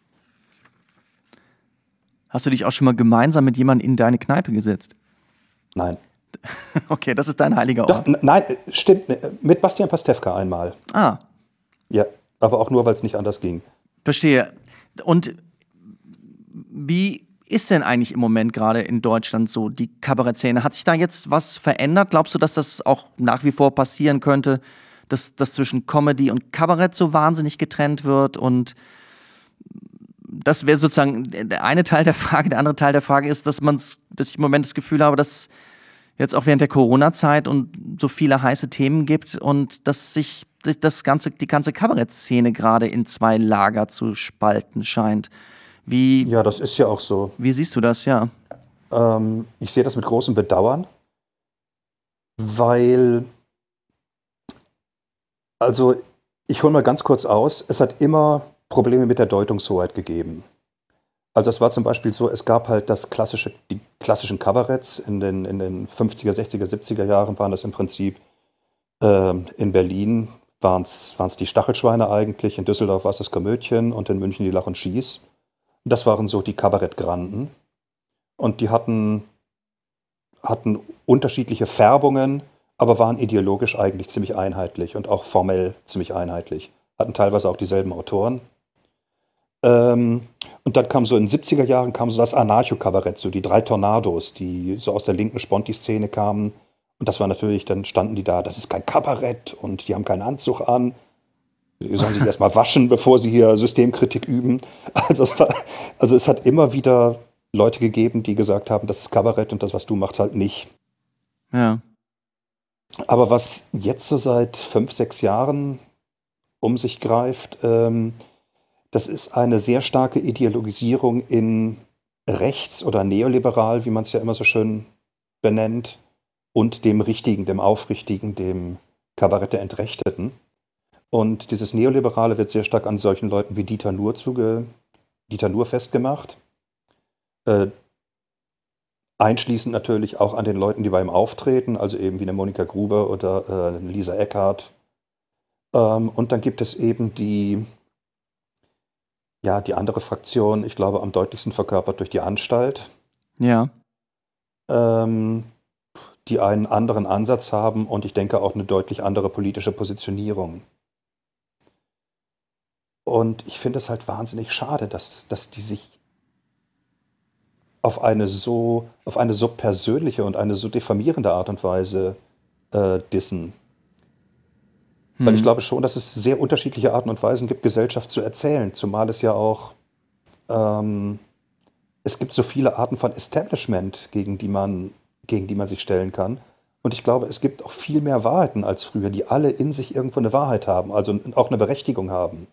Hast du dich auch schon mal gemeinsam mit jemandem in deine Kneipe gesetzt? Nein. Okay, das ist dein heiliger Doch, Ort. n- nein, äh, stimmt, äh, mit Bastian Pastewka einmal. Ah, Ja, aber auch nur, weil es nicht anders ging. verstehe. Und wie ist denn eigentlich im Moment gerade in Deutschland so die Kabarettszene? Hat sich da jetzt was verändert? Glaubst du, dass das auch nach wie vor passieren könnte, dass das zwischen Comedy und Kabarett so wahnsinnig getrennt wird? Und das wäre sozusagen der eine Teil der Frage. Der andere Teil der Frage ist, dass man's, dass ich im Moment das Gefühl habe, dass jetzt auch während der Corona-Zeit und so viele heiße Themen gibt und dass sich das ganze, die ganze Kabarettszene gerade in zwei Lager zu spalten scheint. Wie, Ja, das ist ja auch so. wie siehst du das? Ja. Ähm, ich sehe das mit großem Bedauern, weil, also ich hole mal ganz kurz aus, es hat immer Probleme mit der Deutungshoheit gegeben. Also es war zum Beispiel so, es gab halt das klassische, die klassischen Kabaretts in den, in den fünfziger, sechziger, siebziger Jahren waren das im Prinzip ähm, in Berlin waren es die Stachelschweine eigentlich, in Düsseldorf war es das Komödien und in München die Lach und Schieß. Das waren so die Kabarettgranden. Und die hatten, hatten unterschiedliche Färbungen, aber waren ideologisch eigentlich ziemlich einheitlich und auch formell ziemlich einheitlich. Hatten teilweise auch dieselben Autoren. Ähm, und dann kam so in den siebziger Jahren kam so das Anarcho-Kabarett, so die drei Tornados, die so aus der linken Sponti-Szene kamen. Und das war natürlich, dann standen die da, das ist kein Kabarett und die haben keinen Anzug an. Die sollen sich erstmal waschen, bevor sie hier Systemkritik üben. Also es, war, also es hat immer wieder Leute gegeben, die gesagt haben, das ist Kabarett und das, was du machst, halt nicht. Ja. Aber was jetzt so seit fünf, sechs Jahren um sich greift, ähm, das ist eine sehr starke Ideologisierung in rechts oder neoliberal, wie man es ja immer so schön benennt, und dem Richtigen, dem Aufrichtigen, dem Kabarett der Entrechteten. Und dieses Neoliberale wird sehr stark an solchen Leuten wie Dieter Nuhr, zuge, Dieter Nuhr festgemacht. Äh, einschließend natürlich auch an den Leuten, die bei ihm auftreten, also eben wie eine Monika Gruber oder äh, eine Lisa Eckhardt. Ähm, und dann gibt es eben die, ja, die andere Fraktion, ich glaube am deutlichsten verkörpert durch die Anstalt, Ja. ähm, die einen anderen Ansatz haben und ich denke auch eine deutlich andere politische Positionierung. Und ich finde es halt wahnsinnig schade, dass, dass die sich auf eine so, auf eine so persönliche und eine so diffamierende Art und Weise äh, dissen. Weil ich Hm. glaube schon, dass es sehr unterschiedliche Arten und Weisen gibt, Gesellschaft zu erzählen. Zumal es ja auch, ähm, es gibt so viele Arten von Establishment, gegen die man, gegen die man sich stellen kann. Und ich glaube, es gibt auch viel mehr Wahrheiten als früher, die alle in sich irgendwo eine Wahrheit haben, also auch eine Berechtigung haben.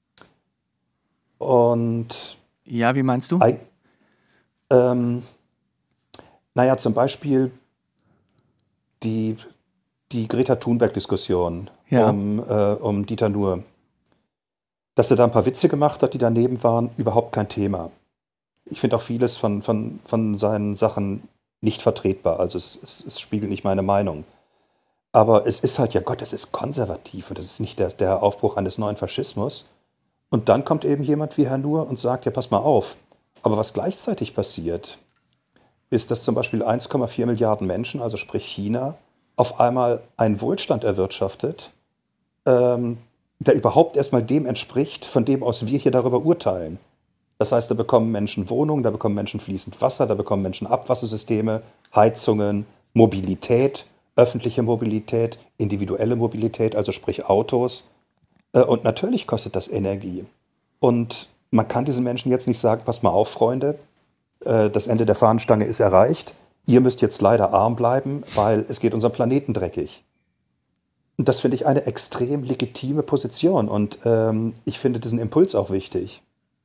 Und Ja, wie meinst du? eig- ähm, naja, zum Beispiel die, die Greta Thunberg-Diskussion Ja. um, äh, um Dieter Nuhr. Dass er da ein paar Witze gemacht hat, die daneben waren, überhaupt kein Thema. Ich finde auch vieles von, von, von seinen Sachen nicht vertretbar. Also es, es, es spiegelt nicht meine Meinung. Aber es ist halt, ja Gott, es ist konservativ und das ist nicht der, der Aufbruch eines neuen Faschismus. Und dann kommt eben jemand wie Herr Nuhr und sagt, ja, pass mal auf. Aber was gleichzeitig passiert, ist, dass zum Beispiel eins Komma vier Milliarden Menschen, also sprich China, auf einmal einen Wohlstand erwirtschaftet, ähm, der überhaupt erstmal dem entspricht, von dem aus wir hier darüber urteilen. Das heißt, da bekommen Menschen Wohnungen, da bekommen Menschen fließend Wasser, da bekommen Menschen Abwassersysteme, Heizungen, Mobilität, öffentliche Mobilität, individuelle Mobilität, also sprich Autos. Äh, Und natürlich kostet das Energie. Und man kann diesen Menschen jetzt nicht sagen, pass mal auf, Freunde, äh, das Ende der Fahnenstange ist erreicht. Ihr müsst jetzt leider arm bleiben, weil es geht unserem Planeten dreckig. Und das finde ich eine extrem legitime Position. Und ähm, ich finde diesen Impuls auch wichtig.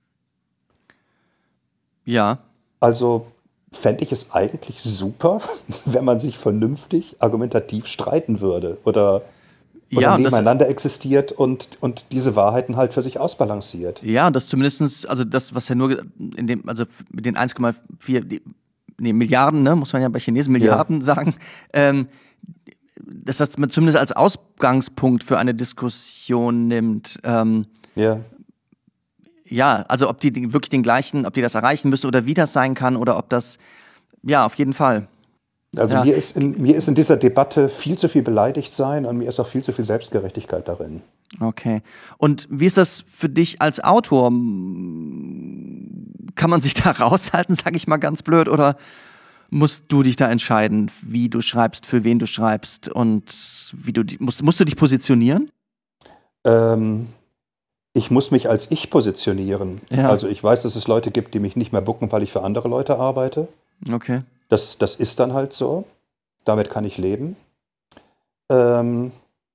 Ja. Also fände ich es eigentlich super, wenn man sich vernünftig argumentativ streiten würde. Oder oder Ja, und das, nebeneinander existiert und, und diese Wahrheiten halt für sich ausbalanciert. ja, das zumindestens, also das, was ja nur in dem, also mit den eins Komma vier die- nee, Milliarden, ne, muss man ja bei Chinesen Milliarden sagen, ähm, dass das man zumindest als Ausgangspunkt für eine Diskussion nimmt. Ähm, Ja. ja, also ob die die wirklich den gleichen, ob die das erreichen müssen oder wie das sein kann oder ob das, ja, auf jeden Fall. Also Ja, mir ist, in, mir ist in dieser Debatte viel zu viel beleidigt sein und mir ist auch viel zu viel Selbstgerechtigkeit darin. okay. Und wie ist das für dich als Autor? Kann man sich da raushalten, sag ich mal ganz blöd, oder musst du dich da entscheiden, wie du schreibst, für wen du schreibst und wie du die, musst, musst du dich positionieren? Ähm, ich muss mich als ich positionieren. Ja. Also ich weiß, dass es Leute gibt, die mich nicht mehr booken, weil ich für andere Leute arbeite. Okay. Das, das ist dann halt so. Damit kann ich leben. Ähm,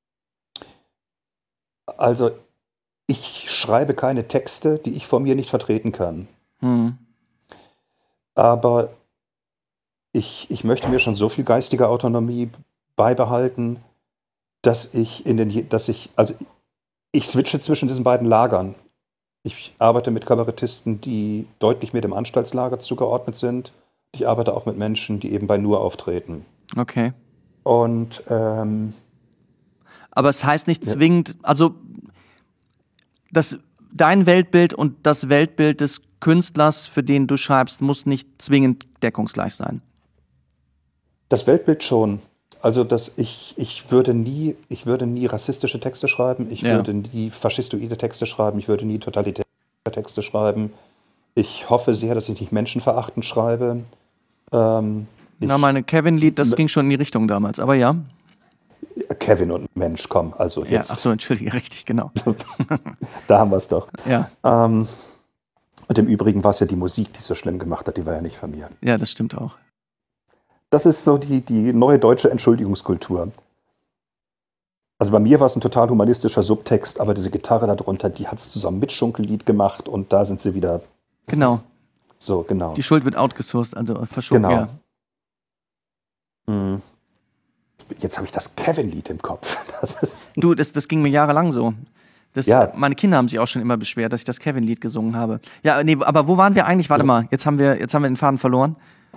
also ich schreibe keine Texte, die ich vor mir nicht vertreten kann. Hm. Aber ich, ich möchte mir schon so viel geistige Autonomie beibehalten, dass ich in den, je- dass ich, also ich switche zwischen diesen beiden Lagern. Ich arbeite mit Kabarettisten, die deutlich mit dem Anstaltslager zugeordnet sind. Ich arbeite auch mit Menschen, die eben bei Nur auftreten. Okay. Und ähm, Aber es heißt nicht Ja. zwingend, also das, dein Weltbild und das Weltbild des Künstlers, für den du schreibst, muss nicht zwingend deckungsgleich sein. das Weltbild schon. Also dass ich, ich würde nie, ich würde nie rassistische Texte schreiben, ich Ja. würde nie faschistoide Texte schreiben, ich würde nie totalitäre Texte schreiben. Ich hoffe sehr, dass ich nicht menschenverachtend schreibe. Ähm, Na, ich, meine Kevin-Lied, das ging schon in die Richtung damals, aber ja. Kevin und Mensch, komm, also Ja, jetzt. ach so, entschuldige, richtig, genau. Da haben wir es doch. Ja, Ähm, und im Übrigen war es ja die Musik, die es so schlimm gemacht hat, die war ja nicht von mir. ja, das stimmt auch. Das ist so die, die neue deutsche Entschuldigungskultur. Also bei mir war es ein total humanistischer Subtext, aber diese Gitarre darunter, die hat es zusammen mit Schunkellied gemacht und da sind sie wieder Genau, so, genau. die Schuld wird outgesourced, also verschoben. Genau. Ja. Mhm. Jetzt habe ich das Kevin-Lied im Kopf. Das ist, Du, das, das ging mir jahrelang so. Das, Ja. Meine Kinder haben sich auch schon immer beschwert, dass ich das Kevin-Lied gesungen habe. Ja, nee, aber wo waren wir eigentlich? Warte mal, jetzt haben wir, jetzt haben wir den Faden verloren.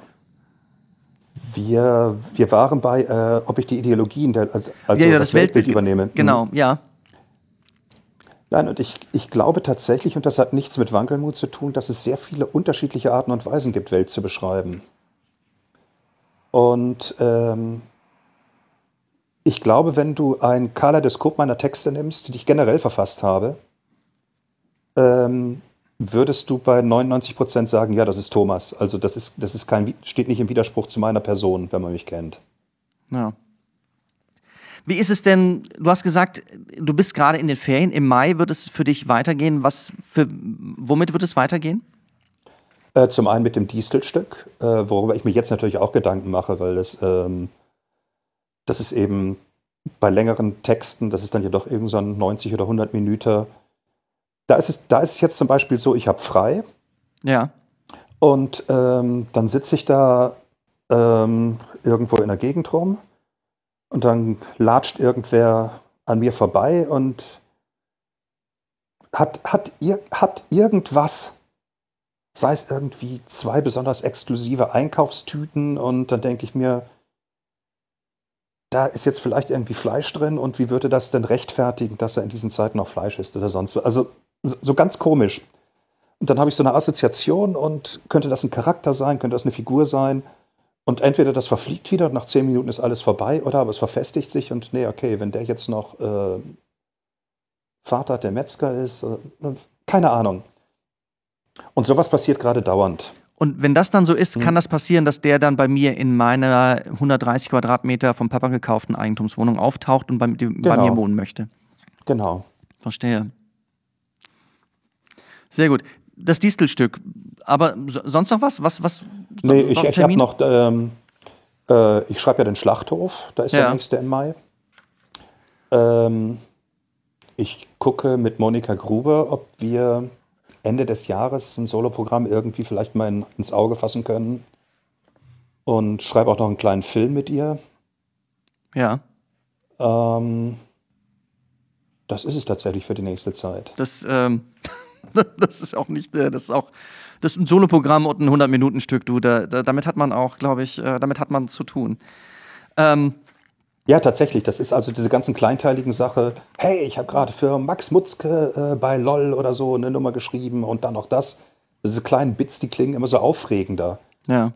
wir, wir waren bei, äh, ob ich die Ideologien, der, also ja, ja, das, Weltbild, übernehme. Genau, Mhm. ja. Nein, und ich, ich glaube tatsächlich, und das hat nichts mit Wankelmut zu tun, dass es sehr viele unterschiedliche Arten und Weisen gibt, Welt zu beschreiben. Und ähm, ich glaube, wenn du ein Kaleidoskop meiner Texte nimmst, die ich generell verfasst habe, ähm, würdest du bei neunundneunzig Prozent sagen, ja, das ist Thomas. Also das ist, das ist kein, steht nicht im Widerspruch zu meiner Person, wenn man mich kennt. Ja. Wie ist es denn, du hast gesagt, du bist gerade in den Ferien, im Mai wird es für dich weitergehen. Was für, womit wird es weitergehen? Äh, zum einen mit dem Distelstück, äh, worüber ich mir jetzt natürlich auch Gedanken mache, weil das, ähm, das ist eben bei längeren Texten, das ist dann ja doch irgend so ein neunzig oder hundert Minuten. Da ist es, da ist es jetzt zum Beispiel so, ich habe frei Ja, und ähm, dann sitze ich da ähm, irgendwo in der Gegend rum und dann latscht irgendwer an mir vorbei und hat, hat, ir hat irgendwas, sei es irgendwie zwei besonders exklusive Einkaufstüten und dann denke ich mir, da ist jetzt vielleicht irgendwie Fleisch drin und wie würde das denn rechtfertigen, dass er in diesen Zeiten noch Fleisch isst oder sonst was? Also so, so ganz komisch. Und dann habe ich so eine Assoziation und könnte das ein Charakter sein, könnte das eine Figur sein und entweder das verfliegt wieder und nach zehn Minuten ist alles vorbei oder aber es verfestigt sich und nee, okay, wenn der jetzt noch äh, Vater der Metzger ist, äh, keine Ahnung. Und sowas passiert gerade dauernd. und wenn das dann so ist, Mhm. kann das passieren, dass der dann bei mir in meiner hundertdreißig Quadratmeter vom Papa gekauften Eigentumswohnung auftaucht und bei, bei Genau. mir wohnen möchte. Genau. Verstehe. Sehr gut. Das Distelstück. Aber so, sonst noch was? Was, was? Nee, noch ich, ich habe Termin? noch, ähm, äh, ich schreibe ja den Schlachthof, da ist Ja. der nächste im Mai. Ähm, ich gucke mit Monika Gruber, ob wir Ende des Jahres ein Soloprogramm irgendwie vielleicht mal in, ins Auge fassen können. Und schreibe auch noch einen kleinen Film mit ihr. Ja. Ähm, Das ist es tatsächlich für die nächste Zeit. Das, ähm, das ist auch nicht, äh, das ist auch, das ist ein Soloprogramm und ein hundert-Minuten-Stück, du. Da, da, damit hat man auch, glaube ich, äh, damit hat man zu tun. Ähm, Ja, tatsächlich. Das ist also diese ganzen kleinteiligen Sache. Hey, ich habe gerade für Max Mutzke äh, bei LOL oder so eine Nummer geschrieben und dann noch das. Diese kleinen Bits, die klingen immer so aufregender. ja.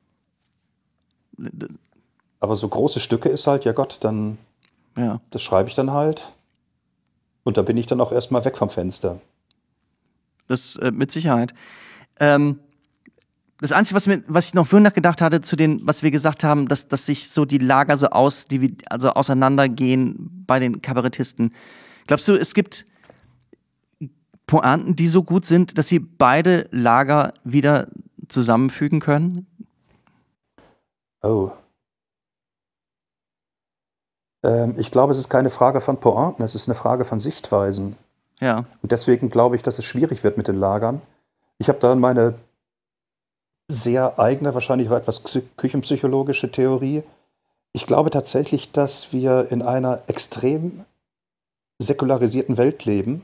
Aber so große Stücke ist halt, ja Gott, dann, Ja. das schreibe ich dann halt. Und da bin ich dann auch erstmal weg vom Fenster. Das äh, mit Sicherheit. Ähm, das Einzige, was, mir, was ich noch vorhin nachgedacht hatte, zu den, was wir gesagt haben, dass, dass sich so die Lager so aus, die, also auseinandergehen bei den Kabarettisten. Glaubst du, es gibt Pointen, die so gut sind, dass sie beide Lager wieder zusammenfügen können? Oh. Ähm, ich glaube, es ist keine Frage von Pointen, es ist eine Frage von Sichtweisen. Ja. Und deswegen glaube ich, dass es schwierig wird mit den Lagern. Ich habe da meine sehr eigene, wahrscheinlich auch etwas psy- küchenpsychologische Theorie. Ich glaube tatsächlich, dass wir in einer extrem säkularisierten Welt leben.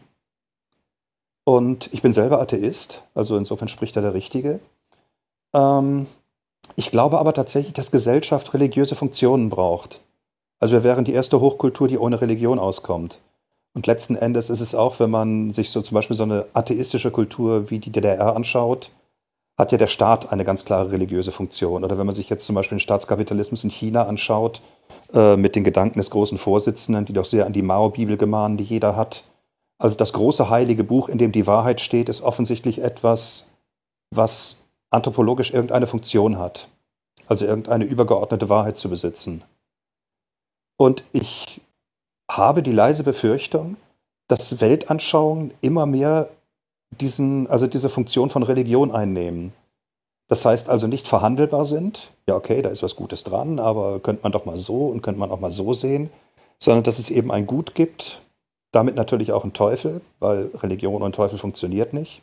Und ich bin selber Atheist, also insofern spricht da der Richtige. Ähm, ich glaube aber tatsächlich, dass Gesellschaft religiöse Funktionen braucht. Also wir wären die erste Hochkultur, die ohne Religion auskommt. Und letzten Endes ist es auch, wenn man sich so zum Beispiel so eine atheistische Kultur wie die D D R anschaut, hat ja der Staat eine ganz klare religiöse Funktion. Oder wenn man sich jetzt zum Beispiel den Staatskapitalismus in China anschaut, äh, mit den Gedanken des großen Vorsitzenden, die doch sehr an die Mao-Bibel gemahnen, die jeder hat. Also das große heilige Buch, in dem die Wahrheit steht, ist offensichtlich etwas, was anthropologisch irgendeine Funktion hat. Also irgendeine übergeordnete Wahrheit zu besitzen. Und ich habe die leise Befürchtung, dass Weltanschauungen immer mehr diesen, also diese Funktion von Religion einnehmen. Das heißt also nicht verhandelbar sind, ja okay, da ist was Gutes dran, aber könnte man doch mal so und könnte man auch mal so sehen, sondern dass es eben ein Gut gibt, damit natürlich auch ein Teufel, weil Religion und Teufel funktioniert nicht.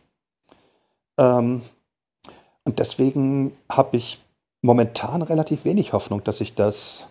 Ähm, und deswegen habe ich momentan relativ wenig Hoffnung, dass sich das,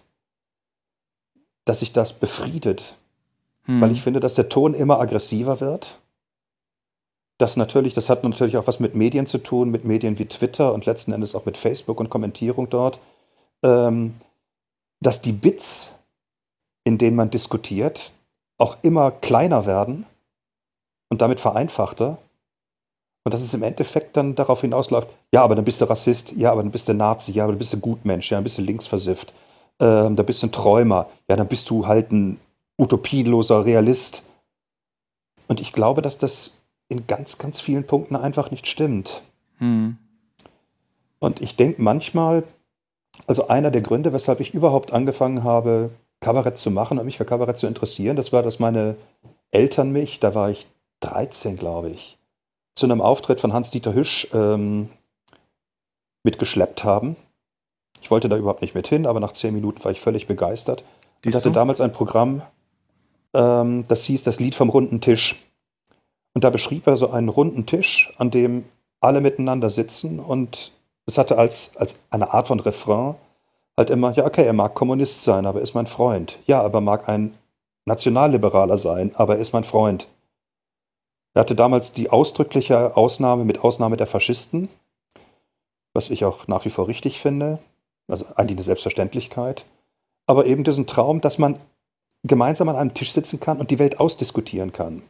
dass sich das befriedet. Hm. Weil ich finde, dass der Ton immer aggressiver wird. Das natürlich, das hat natürlich auch was mit Medien zu tun, mit Medien wie Twitter und letzten Endes auch mit Facebook und Kommentierung dort, ähm, dass die Bits, in denen man diskutiert, auch immer kleiner werden und damit vereinfachter. Und dass es im Endeffekt dann darauf hinausläuft, ja, aber dann bist du Rassist, ja, aber dann bist du Nazi, ja, aber dann bist du Gutmensch, ja, dann bist du linksversifft, ähm, dann bist du ein Träumer, ja, dann bist du halt ein utopieloser Realist. Und ich glaube, dass das in ganz, ganz vielen Punkten einfach nicht stimmt. Hm. Und ich denke manchmal, also einer der Gründe, weshalb ich überhaupt angefangen habe, Kabarett zu machen und mich für Kabarett zu interessieren, das war, dass meine Eltern mich, da war ich dreizehn, glaube ich, zu einem Auftritt von Hans-Dieter Hüsch ähm, mitgeschleppt haben. Ich wollte da überhaupt nicht mit hin, aber nach zehn Minuten war ich völlig begeistert. Ich Siehst hatte du? damals ein Programm, ähm, das hieß Das Lied vom runden Tisch. Und da beschrieb er so einen runden Tisch, an dem alle miteinander sitzen und es hatte als, als eine Art von Refrain halt immer, ja okay, er mag Kommunist sein, aber er ist mein Freund. Ja, aber mag ein Nationalliberaler sein, aber er ist mein Freund. Er hatte damals die ausdrückliche Ausnahme mit Ausnahme der Faschisten, was ich auch nach wie vor richtig finde, also eigentlich eine Selbstverständlichkeit, aber eben diesen Traum, dass man gemeinsam an einem Tisch sitzen kann und die Welt ausdiskutieren kann.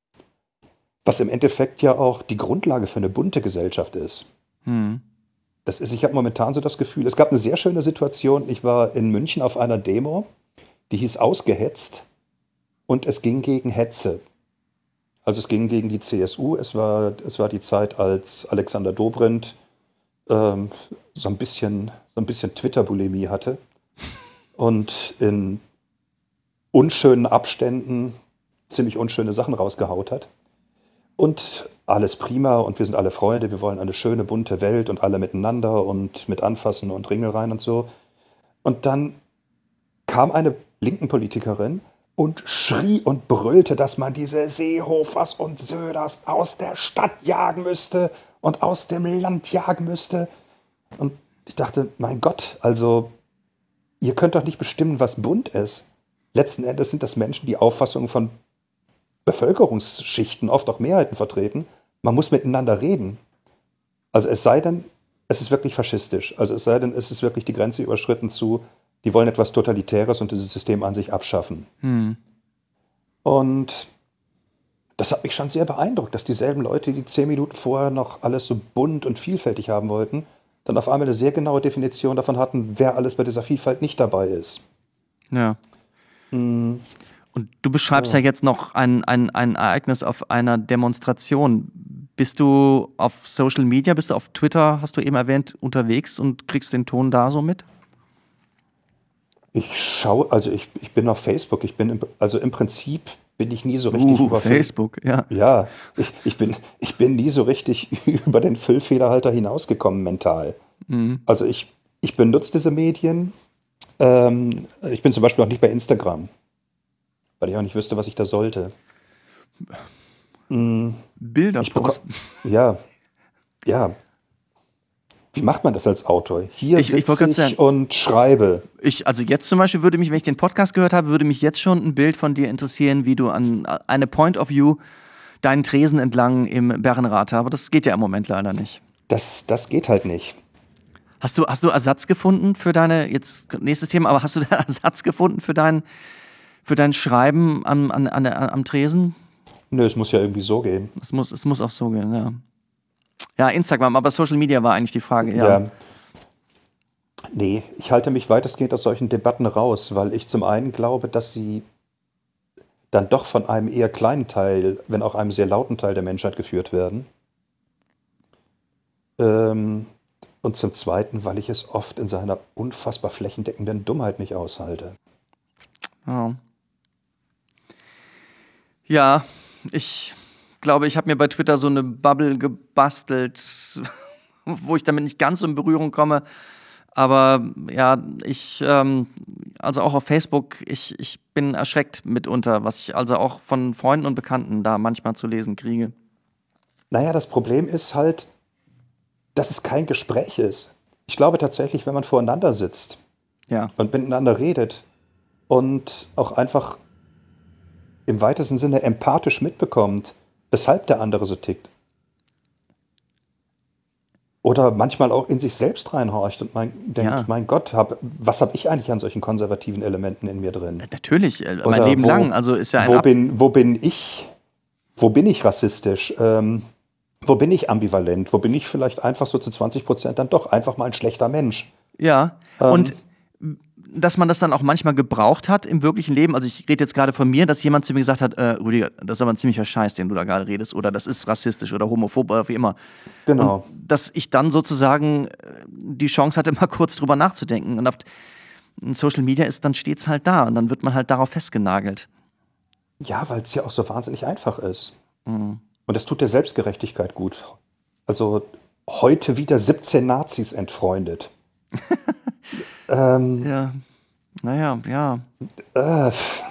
Was im Endeffekt ja auch die Grundlage für eine bunte Gesellschaft ist. Hm. Das ist, ich habe momentan so das Gefühl, es gab eine sehr schöne Situation. Ich war in München auf einer Demo, die hieß Ausgehetzt und es ging gegen Hetze. Also es ging gegen die C S U. Es war, es war die Zeit, als Alexander Dobrindt ähm, so ein bisschen, so ein bisschen Twitter-Bulimie hatte und in unschönen Abständen ziemlich unschöne Sachen rausgehaut hat. Und alles prima und wir sind alle Freunde, wir wollen eine schöne, bunte Welt und alle miteinander und mit Anfassen und Ringel rein und so. Und dann kam eine linken Politikerin und schrie und brüllte, dass man diese Seehofers und Söders aus der Stadt jagen müsste und aus dem Land jagen müsste. Und ich dachte, mein Gott, also ihr könnt doch nicht bestimmen, was bunt ist. Letzten Endes sind das Menschen, die Auffassungen von Bevölkerungsschichten, oft auch Mehrheiten vertreten. Man muss miteinander reden. Also es sei denn, es ist wirklich faschistisch. Also es sei denn, es ist wirklich die Grenze überschritten zu, die wollen etwas Totalitäres und dieses System an sich abschaffen. Hm. Und das hat mich schon sehr beeindruckt, dass dieselben Leute, die zehn Minuten vorher noch alles so bunt und vielfältig haben wollten, dann auf einmal eine sehr genaue Definition davon hatten, wer alles bei dieser Vielfalt nicht dabei ist. Ja. Hm. Und du beschreibst ja, ja jetzt noch ein, ein, ein Ereignis auf einer Demonstration. Bist du auf Social Media, bist du auf Twitter, hast du eben erwähnt, unterwegs und kriegst den Ton da so mit? Ich schaue, also ich, ich bin auf Facebook, ich bin im, also im Prinzip bin ich nie so richtig uh, über Facebook, ja. Ja, ich, ich, bin, ich bin nie so richtig über den Füllfederhalter hinausgekommen mental. Mhm. Also ich, ich benutze diese Medien. Ähm, ich bin zum Beispiel auch nicht bei Instagram, weil ich auch nicht wüsste, was ich da sollte. Mhm. Bilder Ich beko- posten. Ja, ja. Wie macht man das als Autor? Hier Ich- ich sitze wollte gerade ich, sagen- und schreibe. Ich, also jetzt zum Beispiel würde mich, wenn ich den Podcast gehört habe, würde mich jetzt schon ein Bild von dir interessieren, wie du an eine Point of View deinen Tresen entlang im Bärenrat, aber das geht ja im Moment leider nicht. Das, das geht halt nicht. Hast du, hast du Ersatz gefunden für deine, jetzt nächstes Thema, aber hast du da Ersatz gefunden für dein, für dein Schreiben am, an, an, der- am Tresen? Nö, es muss ja irgendwie so gehen. Es muss, es muss auch so gehen, ja. Ja, Instagram, aber Social Media war eigentlich die Frage, ja. Ja. Nee, ich halte mich weitestgehend aus solchen Debatten raus, weil ich zum einen glaube, dass sie dann doch von einem eher kleinen Teil, wenn auch einem sehr lauten Teil der Menschheit geführt werden. Ähm, und zum Zweiten, weil ich es oft in seiner unfassbar flächendeckenden Dummheit nicht aushalte. Ja, ja ich glaube, ich habe mir bei Twitter so eine Bubble gebastelt, wo ich damit nicht ganz so in Berührung komme. Aber ja, ich, ähm, also auch auf Facebook, ich, ich bin erschreckt mitunter, was ich also auch von Freunden und Bekannten da manchmal zu lesen kriege. Naja, das Problem ist halt, dass es kein Gespräch ist. Ich glaube tatsächlich, wenn man voreinander sitzt Ja, und miteinander redet und auch einfach im weitesten Sinne empathisch mitbekommt, weshalb der andere so tickt. Oder manchmal auch in sich selbst reinhorcht und mein, denkt, Ja. mein Gott, hab, was habe ich eigentlich an solchen konservativen Elementen in mir drin? natürlich, äh, mein Oder Leben wo- lang. Also ist ja ein Wo Ab bin, wo bin ich, wo bin ich rassistisch? Ähm, wo bin ich ambivalent? Wo bin ich vielleicht einfach so zu zwanzig Prozent dann doch einfach mal ein schlechter Mensch? Ja, Ähm. und dass man das dann auch manchmal gebraucht hat im wirklichen Leben. Also ich rede jetzt gerade von mir, dass jemand zu mir gesagt hat, äh, Rüdiger, das ist aber ein ziemlicher Scheiß, den du da gerade redest, oder das ist rassistisch oder homophob oder wie immer. Genau. Und dass ich dann sozusagen äh, die Chance hatte, mal kurz drüber nachzudenken. Und auf in Social Media ist, dann steht's halt da und dann wird man halt darauf festgenagelt. Ja, weil es ja auch so wahnsinnig einfach ist. Mhm. Und das tut der Selbstgerechtigkeit gut. Also heute wieder siebzehn Nazis entfreundet. ähm, Ja, naja, ja. äh,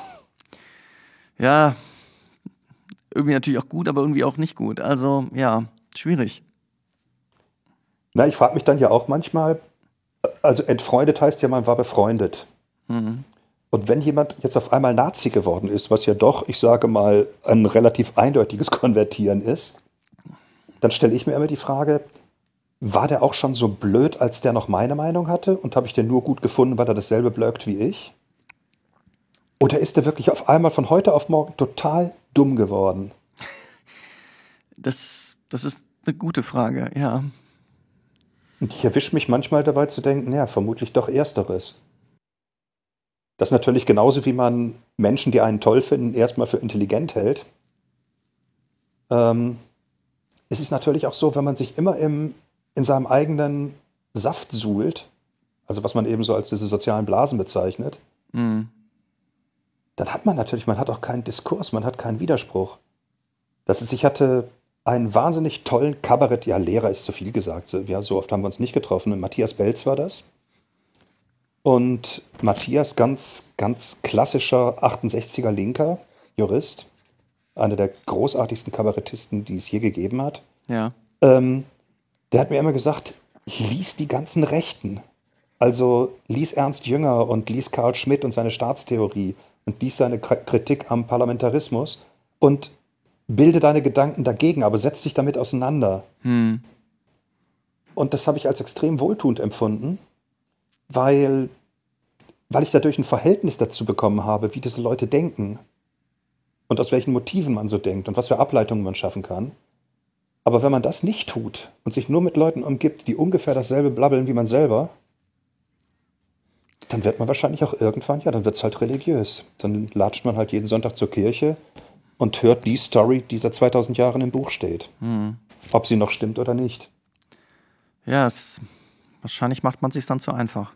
Ja, irgendwie natürlich auch gut, aber irgendwie auch nicht gut. Also, ja, schwierig. na, ich frage mich dann ja auch manchmal, also entfreundet heißt ja, man war befreundet. Mhm. Und wenn jemand jetzt auf einmal Nazi geworden ist, was ja doch, ich sage mal, ein relativ eindeutiges Konvertieren ist, dann stelle ich mir immer die Frage, war der auch schon so blöd, als der noch meine Meinung hatte? Und habe ich den nur gut gefunden, weil er dasselbe blökt wie ich? Oder ist der wirklich auf einmal von heute auf morgen total dumm geworden? Das, das ist eine gute Frage, ja. Und ich erwische mich manchmal dabei zu denken, ja, vermutlich doch Ersteres. Das ist natürlich genauso, wie man Menschen, die einen toll finden, erstmal für intelligent hält. Ähm, es ist natürlich auch so, wenn man sich immer im, in seinem eigenen Saft suhlt, also was man eben so als diese sozialen Blasen bezeichnet, Mhm. dann hat man natürlich, man hat auch keinen Diskurs, man hat keinen Widerspruch. Das ist, ich hatte einen wahnsinnig tollen Kabarett, ja, Lehrer ist zu viel gesagt, so, ja, so oft haben wir uns nicht getroffen. Und Matthias Belz war das. Und Matthias, ganz, ganz klassischer achtundsechziger Linker, Jurist, einer der großartigsten Kabarettisten, die es je gegeben hat. Ja. Ähm, der hat mir immer gesagt, lies die ganzen Rechten. Also lies Ernst Jünger und lies Karl Schmitt und seine Staatstheorie und lies seine K- Kritik am Parlamentarismus und bilde deine Gedanken dagegen, aber setz dich damit auseinander. Hm. Und das habe ich als extrem wohltuend empfunden, weil, weil ich dadurch ein Verhältnis dazu bekommen habe, wie diese Leute denken und aus welchen Motiven man so denkt und was für Ableitungen man schaffen kann. Aber wenn man das nicht tut und sich nur mit Leuten umgibt, die ungefähr dasselbe blabbeln wie man selber, dann wird man wahrscheinlich auch irgendwann, ja, dann wird es halt religiös. Dann latscht man halt jeden Sonntag zur Kirche und hört die Story, die seit zweitausend Jahren im Buch steht. Hm. Ob sie noch stimmt oder nicht. Ja, es, wahrscheinlich macht man sich dann zu einfach.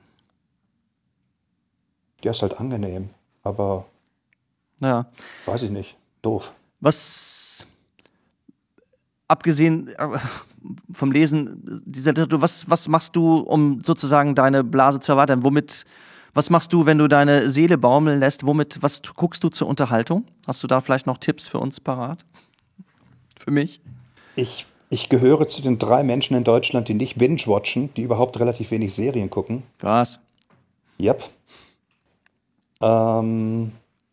Ja, ist halt angenehm, aber Ja. weiß ich nicht. Doof. Was, abgesehen äh, vom Lesen dieser Literatur, was, was machst du, um sozusagen deine Blase zu erweitern? Womit, was machst du, wenn du deine Seele baumeln lässt? Womit, was t- guckst du zur Unterhaltung? Hast du da vielleicht noch Tipps für uns parat? Für mich? Ich, ich gehöre zu den drei Menschen in Deutschland, die nicht binge-watchen, die überhaupt relativ wenig Serien gucken. Was? Yep. Ähm,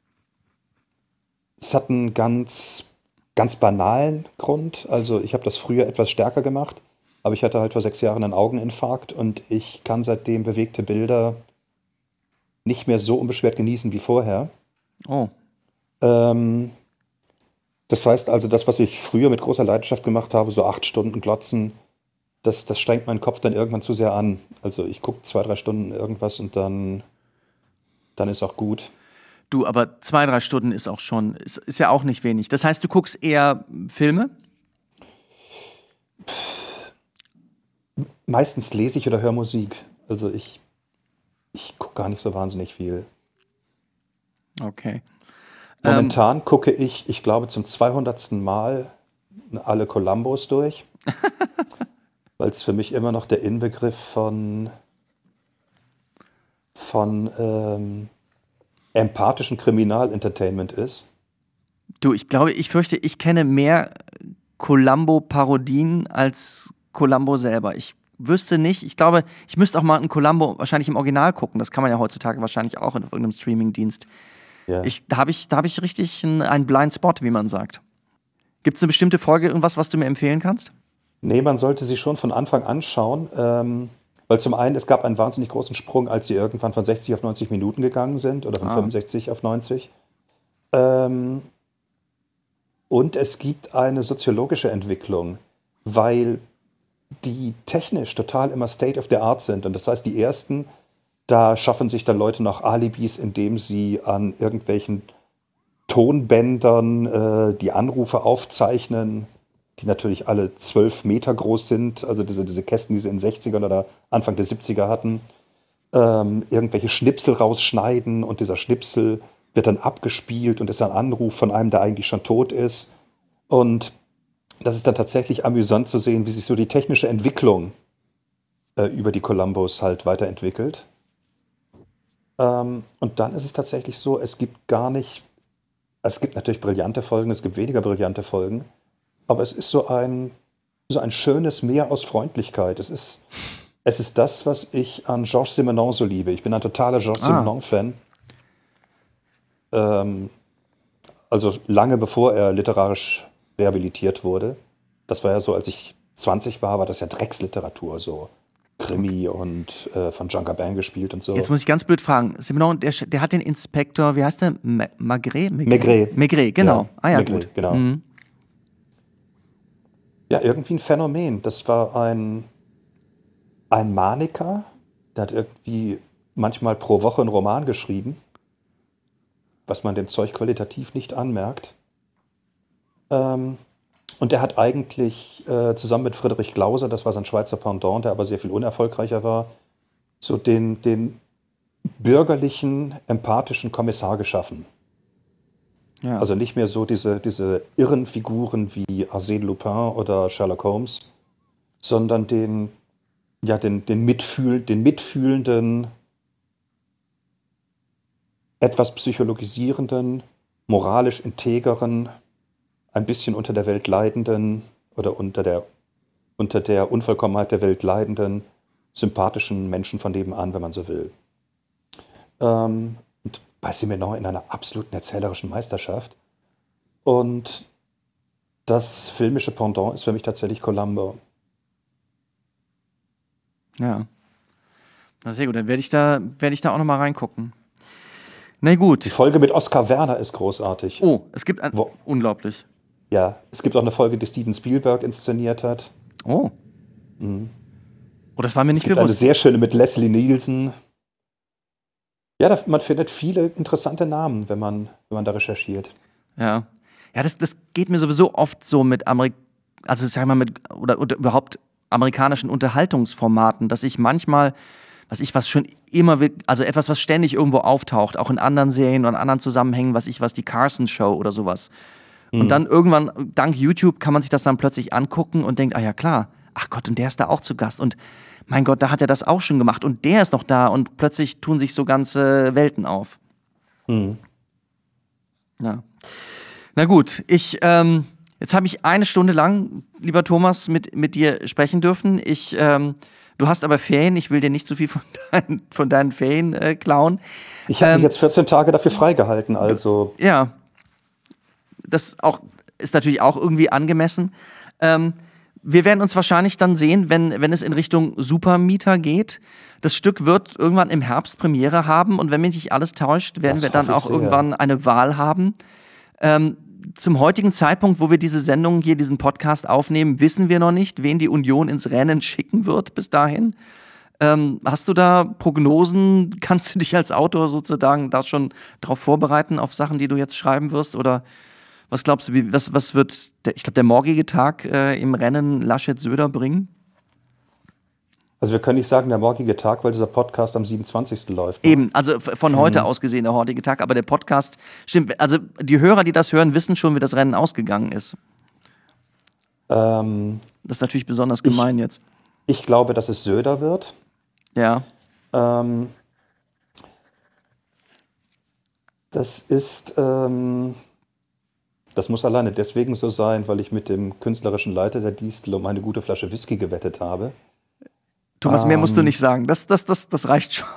es hat einen ganz, ganz banalen Grund. Also ich habe das früher etwas stärker gemacht, aber ich hatte halt vor sechs Jahren einen Augeninfarkt und ich kann seitdem bewegte Bilder nicht mehr so unbeschwert genießen wie vorher. Oh. Ähm, das heißt also, das, was ich früher mit großer Leidenschaft gemacht habe, so acht Stunden glotzen, das, das strengt meinen Kopf dann irgendwann zu sehr an. Also ich gucke zwei, drei Stunden irgendwas und dann, dann ist auch gut. Du, aber zwei, drei Stunden ist auch schon, ist, ist ja auch nicht wenig. Das heißt, du guckst eher Filme? Meistens lese ich oder höre Musik. Also ich, ich gucke gar nicht so wahnsinnig viel. Okay. Momentan gucke ich, ich glaube, zum zweihundertsten Mal alle Columbos durch, weil es für mich immer noch der Inbegriff von, von ähm, empathischen Kriminalentertainment ist. Du, ich glaube, ich fürchte, ich kenne mehr Columbo-Parodien als Columbo selber. Ich wüsste nicht, ich glaube, ich müsste auch mal einen Columbo wahrscheinlich im Original gucken. Das kann man ja heutzutage wahrscheinlich auch in irgendeinem Streamingdienst. Ja. Ich, da habe ich, da hab ich richtig einen, einen Blind Spot, wie man sagt. Gibt es eine bestimmte Folge, irgendwas, was du mir empfehlen kannst? Nee, man sollte sie schon von Anfang an schauen, ähm, weil zum einen, es gab einen wahnsinnig großen Sprung, als sie irgendwann von sechzig auf neunzig Minuten gegangen sind oder von Ah. fünfundsechzig auf neunzig. Ähm, und es gibt eine soziologische Entwicklung, weil die technisch total immer State of the Art sind. Und das heißt, die ersten, da schaffen sich dann Leute noch Alibis, indem sie an irgendwelchen Tonbändern äh, die Anrufe aufzeichnen, die natürlich alle zwölf Meter groß sind, also diese, diese Kästen, die sie in den sechzigern oder Anfang der siebziger hatten, ähm, irgendwelche Schnipsel rausschneiden und dieser Schnipsel wird dann abgespielt und ist ein Anruf von einem, der eigentlich schon tot ist. Und das ist dann tatsächlich amüsant zu sehen, wie sich so die technische Entwicklung äh, über die Columbos halt weiterentwickelt. Ähm, und dann ist es tatsächlich so, es gibt gar nicht, es gibt natürlich brillante Folgen, es gibt weniger brillante Folgen, aber es ist so ein, so ein schönes Meer aus Freundlichkeit. Es ist, es ist das, was ich an Georges Simenon so liebe. Ich bin ein totaler Georges Ah. Simenon-Fan. Ähm, also lange bevor er literarisch rehabilitiert wurde. Das war ja so, als ich zwanzig war, war das ja Drecksliteratur, so Krimi und äh, von Jean Gabin gespielt und so. Jetzt muss ich ganz blöd fragen. Simenon, der, der hat den Inspektor, wie heißt der? Ma- Maigret? Maigret. Maigret, genau. Ja, ah ja, Maigret, gut. genau. Mhm. Ja, irgendwie ein Phänomen. Das war ein, ein Maniker, der hat irgendwie manchmal pro Woche einen Roman geschrieben, was man dem Zeug qualitativ nicht anmerkt. Ähm, und der hat eigentlich äh, zusammen mit Friedrich Glauser, das war sein Schweizer Pendant, der aber sehr viel unerfolgreicher war, so den, den bürgerlichen, empathischen Kommissar geschaffen. Ja. Also nicht mehr so diese, diese irren Figuren wie Arsène Lupin oder Sherlock Holmes, sondern den, ja, den, den, Mitfühl, den mitfühlenden, etwas psychologisierenden, moralisch integeren, ein bisschen unter der Welt leidenden oder unter der, unter der Unvollkommenheit der Welt leidenden, sympathischen Menschen von nebenan, wenn man so will. Ähm, und bei Simenon in einer absoluten erzählerischen Meisterschaft. Und das filmische Pendant ist für mich tatsächlich Columbo. Ja. Na sehr gut, dann werde ich da, werde ich da auch nochmal reingucken. Na gut. Die Folge mit Oskar Werner ist großartig. Oh, es gibt ein, Wo- unglaublich. Ja, es gibt auch eine Folge, die Steven Spielberg inszeniert hat. Oh. Oh, das war mir Es nicht gibt eine bewusst. sehr schöne mit Leslie Nielsen. Ja, da, man findet viele interessante Namen, wenn man, wenn man da recherchiert. Ja. Ja, das, das geht mir sowieso oft so mit Amerik also sag mal mit oder, oder überhaupt amerikanischen Unterhaltungsformaten, dass ich manchmal, was ich was schon immer, will- also etwas, was ständig irgendwo auftaucht, auch in anderen Serien und anderen Zusammenhängen, was ich was die Carson Show oder sowas. Und dann irgendwann, dank YouTube, kann man sich das dann plötzlich angucken und denkt, ah ja klar, ach Gott, und der ist da auch zu Gast. Und mein Gott, da hat er das auch schon gemacht und der ist noch da und plötzlich tun sich so ganze Welten auf. Mhm. Ja. Na gut, ich, ähm, jetzt habe ich eine Stunde lang, lieber Thomas, mit, mit dir sprechen dürfen. Ich, ähm, du hast aber Ferien, ich will dir nicht zu viel von, dein, von deinen Ferien äh, klauen. Ich habe Ähm, mich jetzt vierzehn Tage dafür freigehalten, also Ja, das auch, ist natürlich auch irgendwie angemessen. Ähm, wir werden uns wahrscheinlich dann sehen, wenn, wenn es in Richtung Supermieter geht. Das Stück wird irgendwann im Herbst Premiere haben und wenn mich nicht alles täuscht, werden Das wir dann hoffe ich auch sehr. irgendwann eine Wahl haben. Ähm, zum heutigen Zeitpunkt, wo wir diese Sendung hier, diesen Podcast aufnehmen, wissen wir noch nicht, wen die Union ins Rennen schicken wird bis dahin. Ähm, hast du da Prognosen? Kannst du dich als Autor sozusagen da schon darauf vorbereiten, auf Sachen, die du jetzt schreiben wirst? Oder was glaubst du, wie, was, was wird, der, ich glaube, der morgige Tag äh, im Rennen Laschet-Söder bringen? Also wir können nicht sagen, der morgige Tag, weil dieser Podcast am siebenundzwanzigsten läuft. Ne? Eben, also f- von heute aus gesehen der heutige Tag, aber der Podcast, stimmt, also die Hörer, die das hören, wissen schon, wie das Rennen ausgegangen ist. Ähm, Das ist natürlich besonders gemein jetzt. ich glaube, dass es Söder wird. Ja, Ähm, das ist, ähm, das muss alleine deswegen so sein, weil ich mit dem künstlerischen Leiter der Distel um eine gute Flasche Whisky gewettet habe. Thomas, mehr musst du Ähm. nicht sagen. Das, das, das, das reicht schon.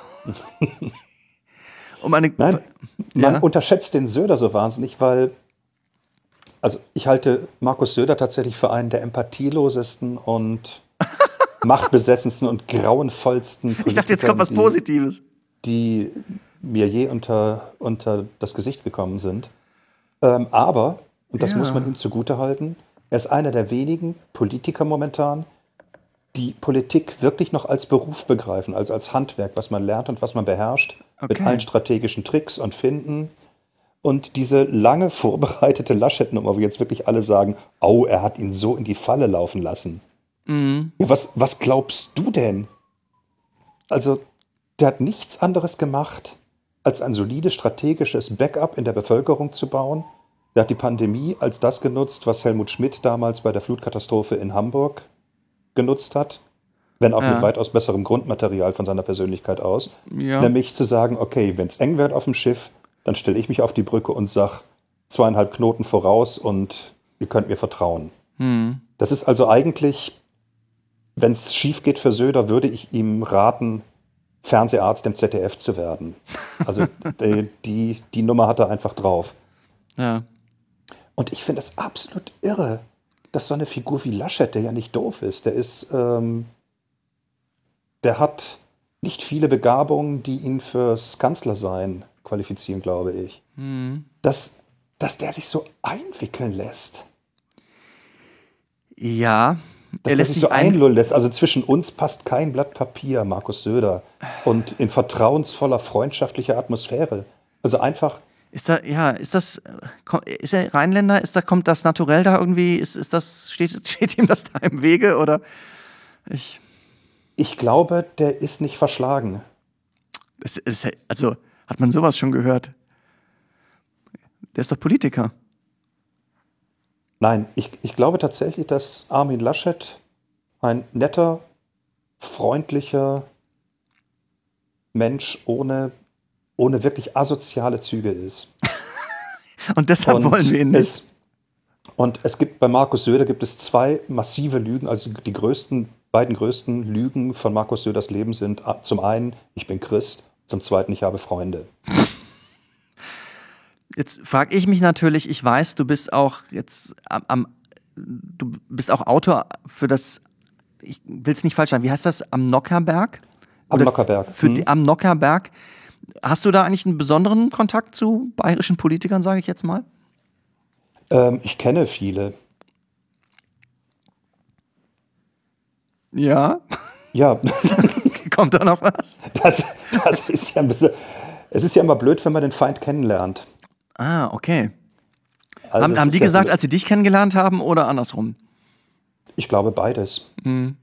um eine, Nein, man Ja. unterschätzt den Söder so wahnsinnig, weil, also ich halte Markus Söder tatsächlich für einen der empathielosesten und machtbesessensten und grauenvollsten Politikern, Ich dachte, jetzt kommt was die, Positives. die mir je unter, unter das Gesicht gekommen sind. Ähm, aber, und das Ja. muss man ihm zugutehalten, er ist einer der wenigen Politiker momentan, die Politik wirklich noch als Beruf begreifen, also als Handwerk, was man lernt und was man beherrscht, mit Okay. allen strategischen Tricks und Finden. Und diese lange vorbereitete Laschet-Nummer, wo jetzt wirklich alle sagen, au, er hat ihn so in die Falle laufen lassen. Ja, was, was glaubst du denn? Also, der hat nichts anderes gemacht, als ein solides strategisches Backup in der Bevölkerung zu bauen. Der hat die Pandemie als das genutzt, was Helmut Schmidt damals bei der Flutkatastrophe in Hamburg genutzt hat, wenn auch Ja. mit weitaus besserem Grundmaterial von seiner Persönlichkeit aus. Ja. Nämlich zu sagen, okay, wenn es eng wird auf dem Schiff, dann stelle ich mich auf die Brücke und sage zweieinhalb Knoten voraus und ihr könnt mir vertrauen. Das ist also eigentlich, wenn es schief geht für Söder, würde ich ihm raten, Fernseharzt im Z D F zu werden. Also die, die, die Nummer hat er einfach drauf. Ja. Und ich finde es absolut irre, dass so eine Figur wie Laschet, der ja nicht doof ist, der ist, ähm, der hat nicht viele Begabungen, die ihn fürs Kanzlersein qualifizieren, glaube ich. Dass, dass der sich so einwickeln lässt. Ja, Dass er der lässt sich sich so ein. einlullen lässt. Also zwischen uns passt kein Blatt Papier, Markus Söder. Und in vertrauensvoller, freundschaftlicher Atmosphäre. Also einfach, Ist da, ja, ist das, äh, ko- ist er Rheinländer? Ist da, kommt das Naturell da irgendwie? Ist, ist das, steht, steht ihm das da im Wege? Oder ich, ich glaube, der ist nicht verschlagen. ist, ist, also, hat man sowas schon gehört? Der ist doch Politiker. Nein, ich, ich glaube tatsächlich, dass Armin Laschet ein netter, freundlicher Mensch ohne, ohne wirklich asoziale Züge ist. Und deshalb wollen wir ihn nicht. Es, und es gibt bei Markus Söder gibt es zwei massive Lügen, also die größten, beiden größten Lügen von Markus Söders Leben sind zum einen, ich bin Christ, zum zweiten, ich habe Freunde. Jetzt frage ich mich natürlich, ich weiß, du bist auch jetzt am, am du bist auch Autor für das, ich will es nicht falsch sagen, wie heißt das, am Nockherberg? Am Oder Nockherberg. Für Hm. die, am Nockherberg. Hast du da eigentlich einen besonderen Kontakt zu bayerischen Politikern, sage ich jetzt mal? Ähm, ich kenne viele. Ja. Ja, Kommt da noch was? das, das ist ja ein bisschen. Es ist ja immer blöd, wenn man den Feind kennenlernt. Ah, okay. Also haben es haben ist die ja gesagt, blöd. als sie dich kennengelernt haben oder andersrum? Ich glaube beides. Mhm.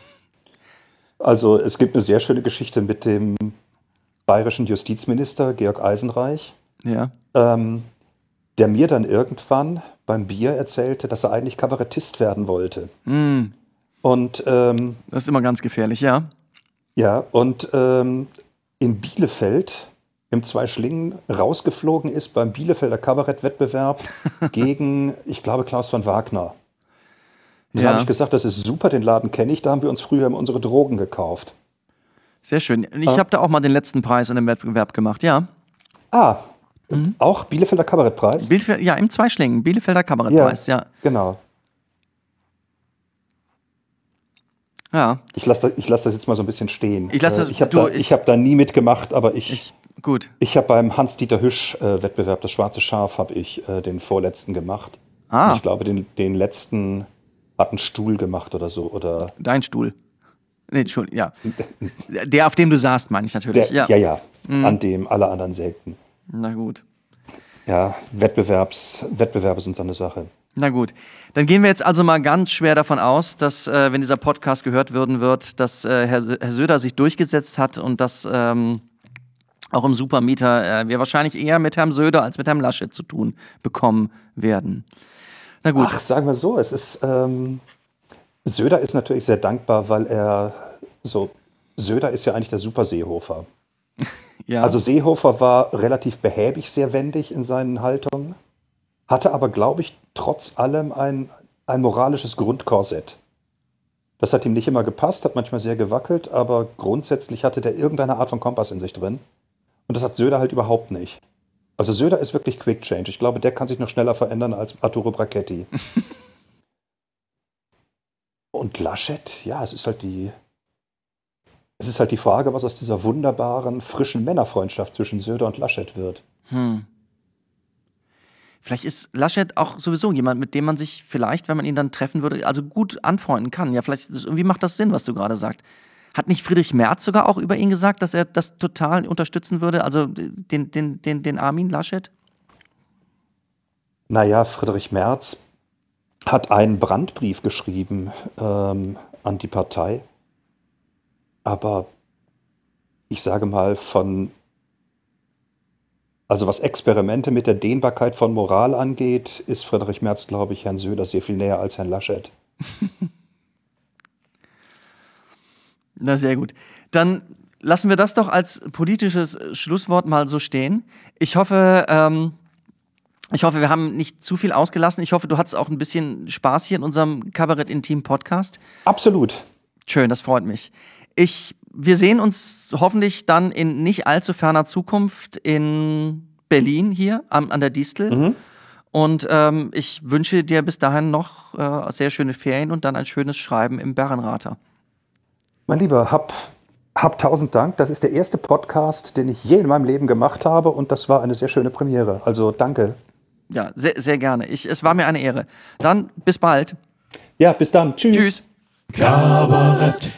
Also es gibt eine sehr schöne Geschichte mit dem bayerischen Justizminister Georg Eisenreich, Ja. ähm, der mir dann irgendwann beim Bier erzählte, dass er eigentlich Kabarettist werden wollte. Mhm. Und ähm, Das ist immer ganz gefährlich, ja. ja, und ähm, in Bielefeld im Zweischlingen rausgeflogen ist beim Bielefelder Kabarettwettbewerb gegen, ich glaube, Klaus von Wagner. Und da Ja. habe ich gesagt, das ist super, den Laden kenne ich, da haben wir uns früher immer unsere Drogen gekauft. Sehr schön. Ich Ah. habe da auch mal den letzten Preis in einem Wettbewerb gemacht, ja. Ah, Mhm. auch Bielefelder Kabarettpreis? Bielefeld, ja, im Zweischlingen, Bielefelder Kabarettpreis, ja. Genau. Ja, Ich lasse ich lass das jetzt mal so ein bisschen stehen. Ich lass das- Äh, ich habe du, da, ich- ich hab da nie mitgemacht, aber ich, ich, gut. ich habe beim Hans-Dieter Hüsch-Wettbewerb, das Schwarze Schaf, habe ich äh, den vorletzten gemacht. Ah. Und ich glaube, den, den letzten hat einen Stuhl gemacht oder so. Oder Dein Stuhl. Nee, Entschuldigung, ja. Der, auf dem du saßt, meine ich natürlich. der, ja. ja, ja, an dem alle anderen sägten. Na gut. Ja, Wettbewerbs, Wettbewerbe sind so eine Sache. Na gut. Dann gehen wir jetzt also mal ganz schwer davon aus, dass, äh, wenn dieser Podcast gehört werden wird, dass äh, Herr, Sö- Herr Söder sich durchgesetzt hat und dass ähm, auch im Supermieter äh, wir wahrscheinlich eher mit Herrn Söder als mit Herrn Laschet zu tun bekommen werden. Na gut. Ach, sagen wir so, es ist, ähm, Söder ist natürlich sehr dankbar, weil er so, Söder ist ja eigentlich der Super Seehofer. ja. Also Seehofer war relativ behäbig, sehr wendig in seinen Haltungen, hatte aber, glaube ich, trotz allem ein, ein moralisches Grundkorsett. Das hat ihm nicht immer gepasst, hat manchmal sehr gewackelt, aber grundsätzlich hatte der irgendeine Art von Kompass in sich drin. Und das hat Söder halt überhaupt nicht. Also Söder ist wirklich Quick Change. Ich glaube, der kann sich noch schneller verändern als Arturo Brachetti. Und Laschet, ja, es ist halt die, es ist halt die Frage, was aus dieser wunderbaren, frischen Männerfreundschaft zwischen Söder und Laschet wird. Hm. Vielleicht ist Laschet auch sowieso jemand, mit dem man sich vielleicht, wenn man ihn dann treffen würde, also gut anfreunden kann. Ja, vielleicht irgendwie macht das Sinn, was du gerade sagst. Hat nicht Friedrich Merz sogar auch über ihn gesagt, dass er das total unterstützen würde, also den, den, den, den Armin Laschet? Naja, Friedrich Merz hat einen Brandbrief geschrieben ähm, an die Partei. Aber ich sage mal, von, also was Experimente mit der Dehnbarkeit von Moral angeht, ist Friedrich Merz, glaube ich, Herrn Söder sehr viel näher als Herrn Laschet. Na, sehr gut. Dann lassen wir das doch als politisches Schlusswort mal so stehen. Ich hoffe, ähm, ich hoffe, wir haben nicht zu viel ausgelassen. Ich hoffe, du hattest auch ein bisschen Spaß hier in unserem Kabarett-Intim-Podcast. Absolut. Schön, das freut mich. Ich, wir sehen uns hoffentlich dann in nicht allzu ferner Zukunft in Berlin hier am, an der Distel. Mhm. Und ähm, ich wünsche dir bis dahin noch äh, sehr schöne Ferien und dann ein schönes Schreiben im Bärenrater. Mein Lieber, hab, hab tausend Dank. Das ist der erste Podcast, den ich je in meinem Leben gemacht habe und das war eine sehr schöne Premiere. Also danke. Ja, sehr, sehr gerne. Ich, es war mir eine Ehre. Dann bis bald. Ja, bis dann. Tschüss. Tschüss. Kabarett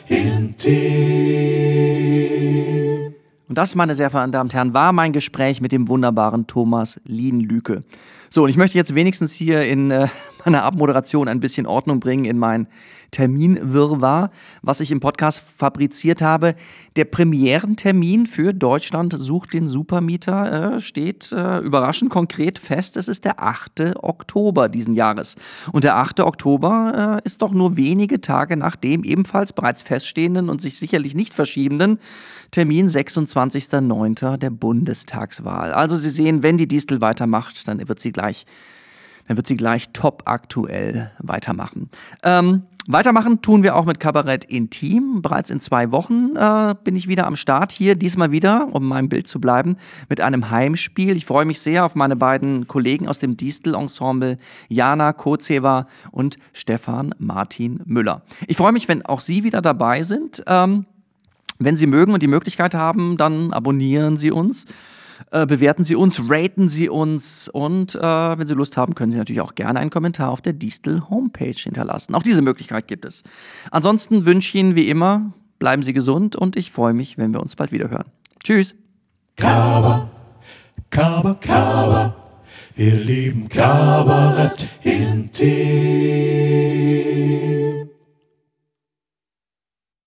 Intim. Und das, meine sehr verehrten Damen und Herren, war mein Gespräch mit dem wunderbaren Thomas Lienlüke. So, und ich möchte jetzt wenigstens hier in äh, meiner Abmoderation ein bisschen Ordnung bringen in mein Terminwirrwarr, was ich im Podcast fabriziert habe. Der Premierentermin für Deutschland sucht den Supermieter äh, steht äh, überraschend konkret fest. Es ist der achte Oktober diesen Jahres. Und der achte Oktober äh, ist doch nur wenige Tage nach dem ebenfalls bereits feststehenden und sich sicherlich nicht verschiebenden Termin sechsundzwanzigster neunter der Bundestagswahl. Also Sie sehen, wenn die Distel weitermacht, dann wird sie gleich dann wird sie gleich top aktuell weitermachen. Ähm, weitermachen tun wir auch mit Kabarett Intim. Bereits in zwei Wochen äh, bin ich wieder am Start hier. Diesmal wieder, um in meinem Bild zu bleiben, mit einem Heimspiel. Ich freue mich sehr auf meine beiden Kollegen aus dem Distel-Ensemble, Jana Kozewa und Stefan Martin Müller. Ich freue mich, wenn auch Sie wieder dabei sind. Ähm, wenn Sie mögen und die Möglichkeit haben, dann abonnieren Sie uns. Äh, bewerten Sie uns, raten Sie uns und äh, wenn Sie Lust haben, können Sie natürlich auch gerne einen Kommentar auf der Distel Homepage hinterlassen. Auch diese Möglichkeit gibt es. Ansonsten wünsche ich Ihnen wie immer, bleiben Sie gesund und ich freue mich, wenn wir uns bald wieder hören. Tschüss. Kaba, Kaba, Kaba, wir lieben Kabarett.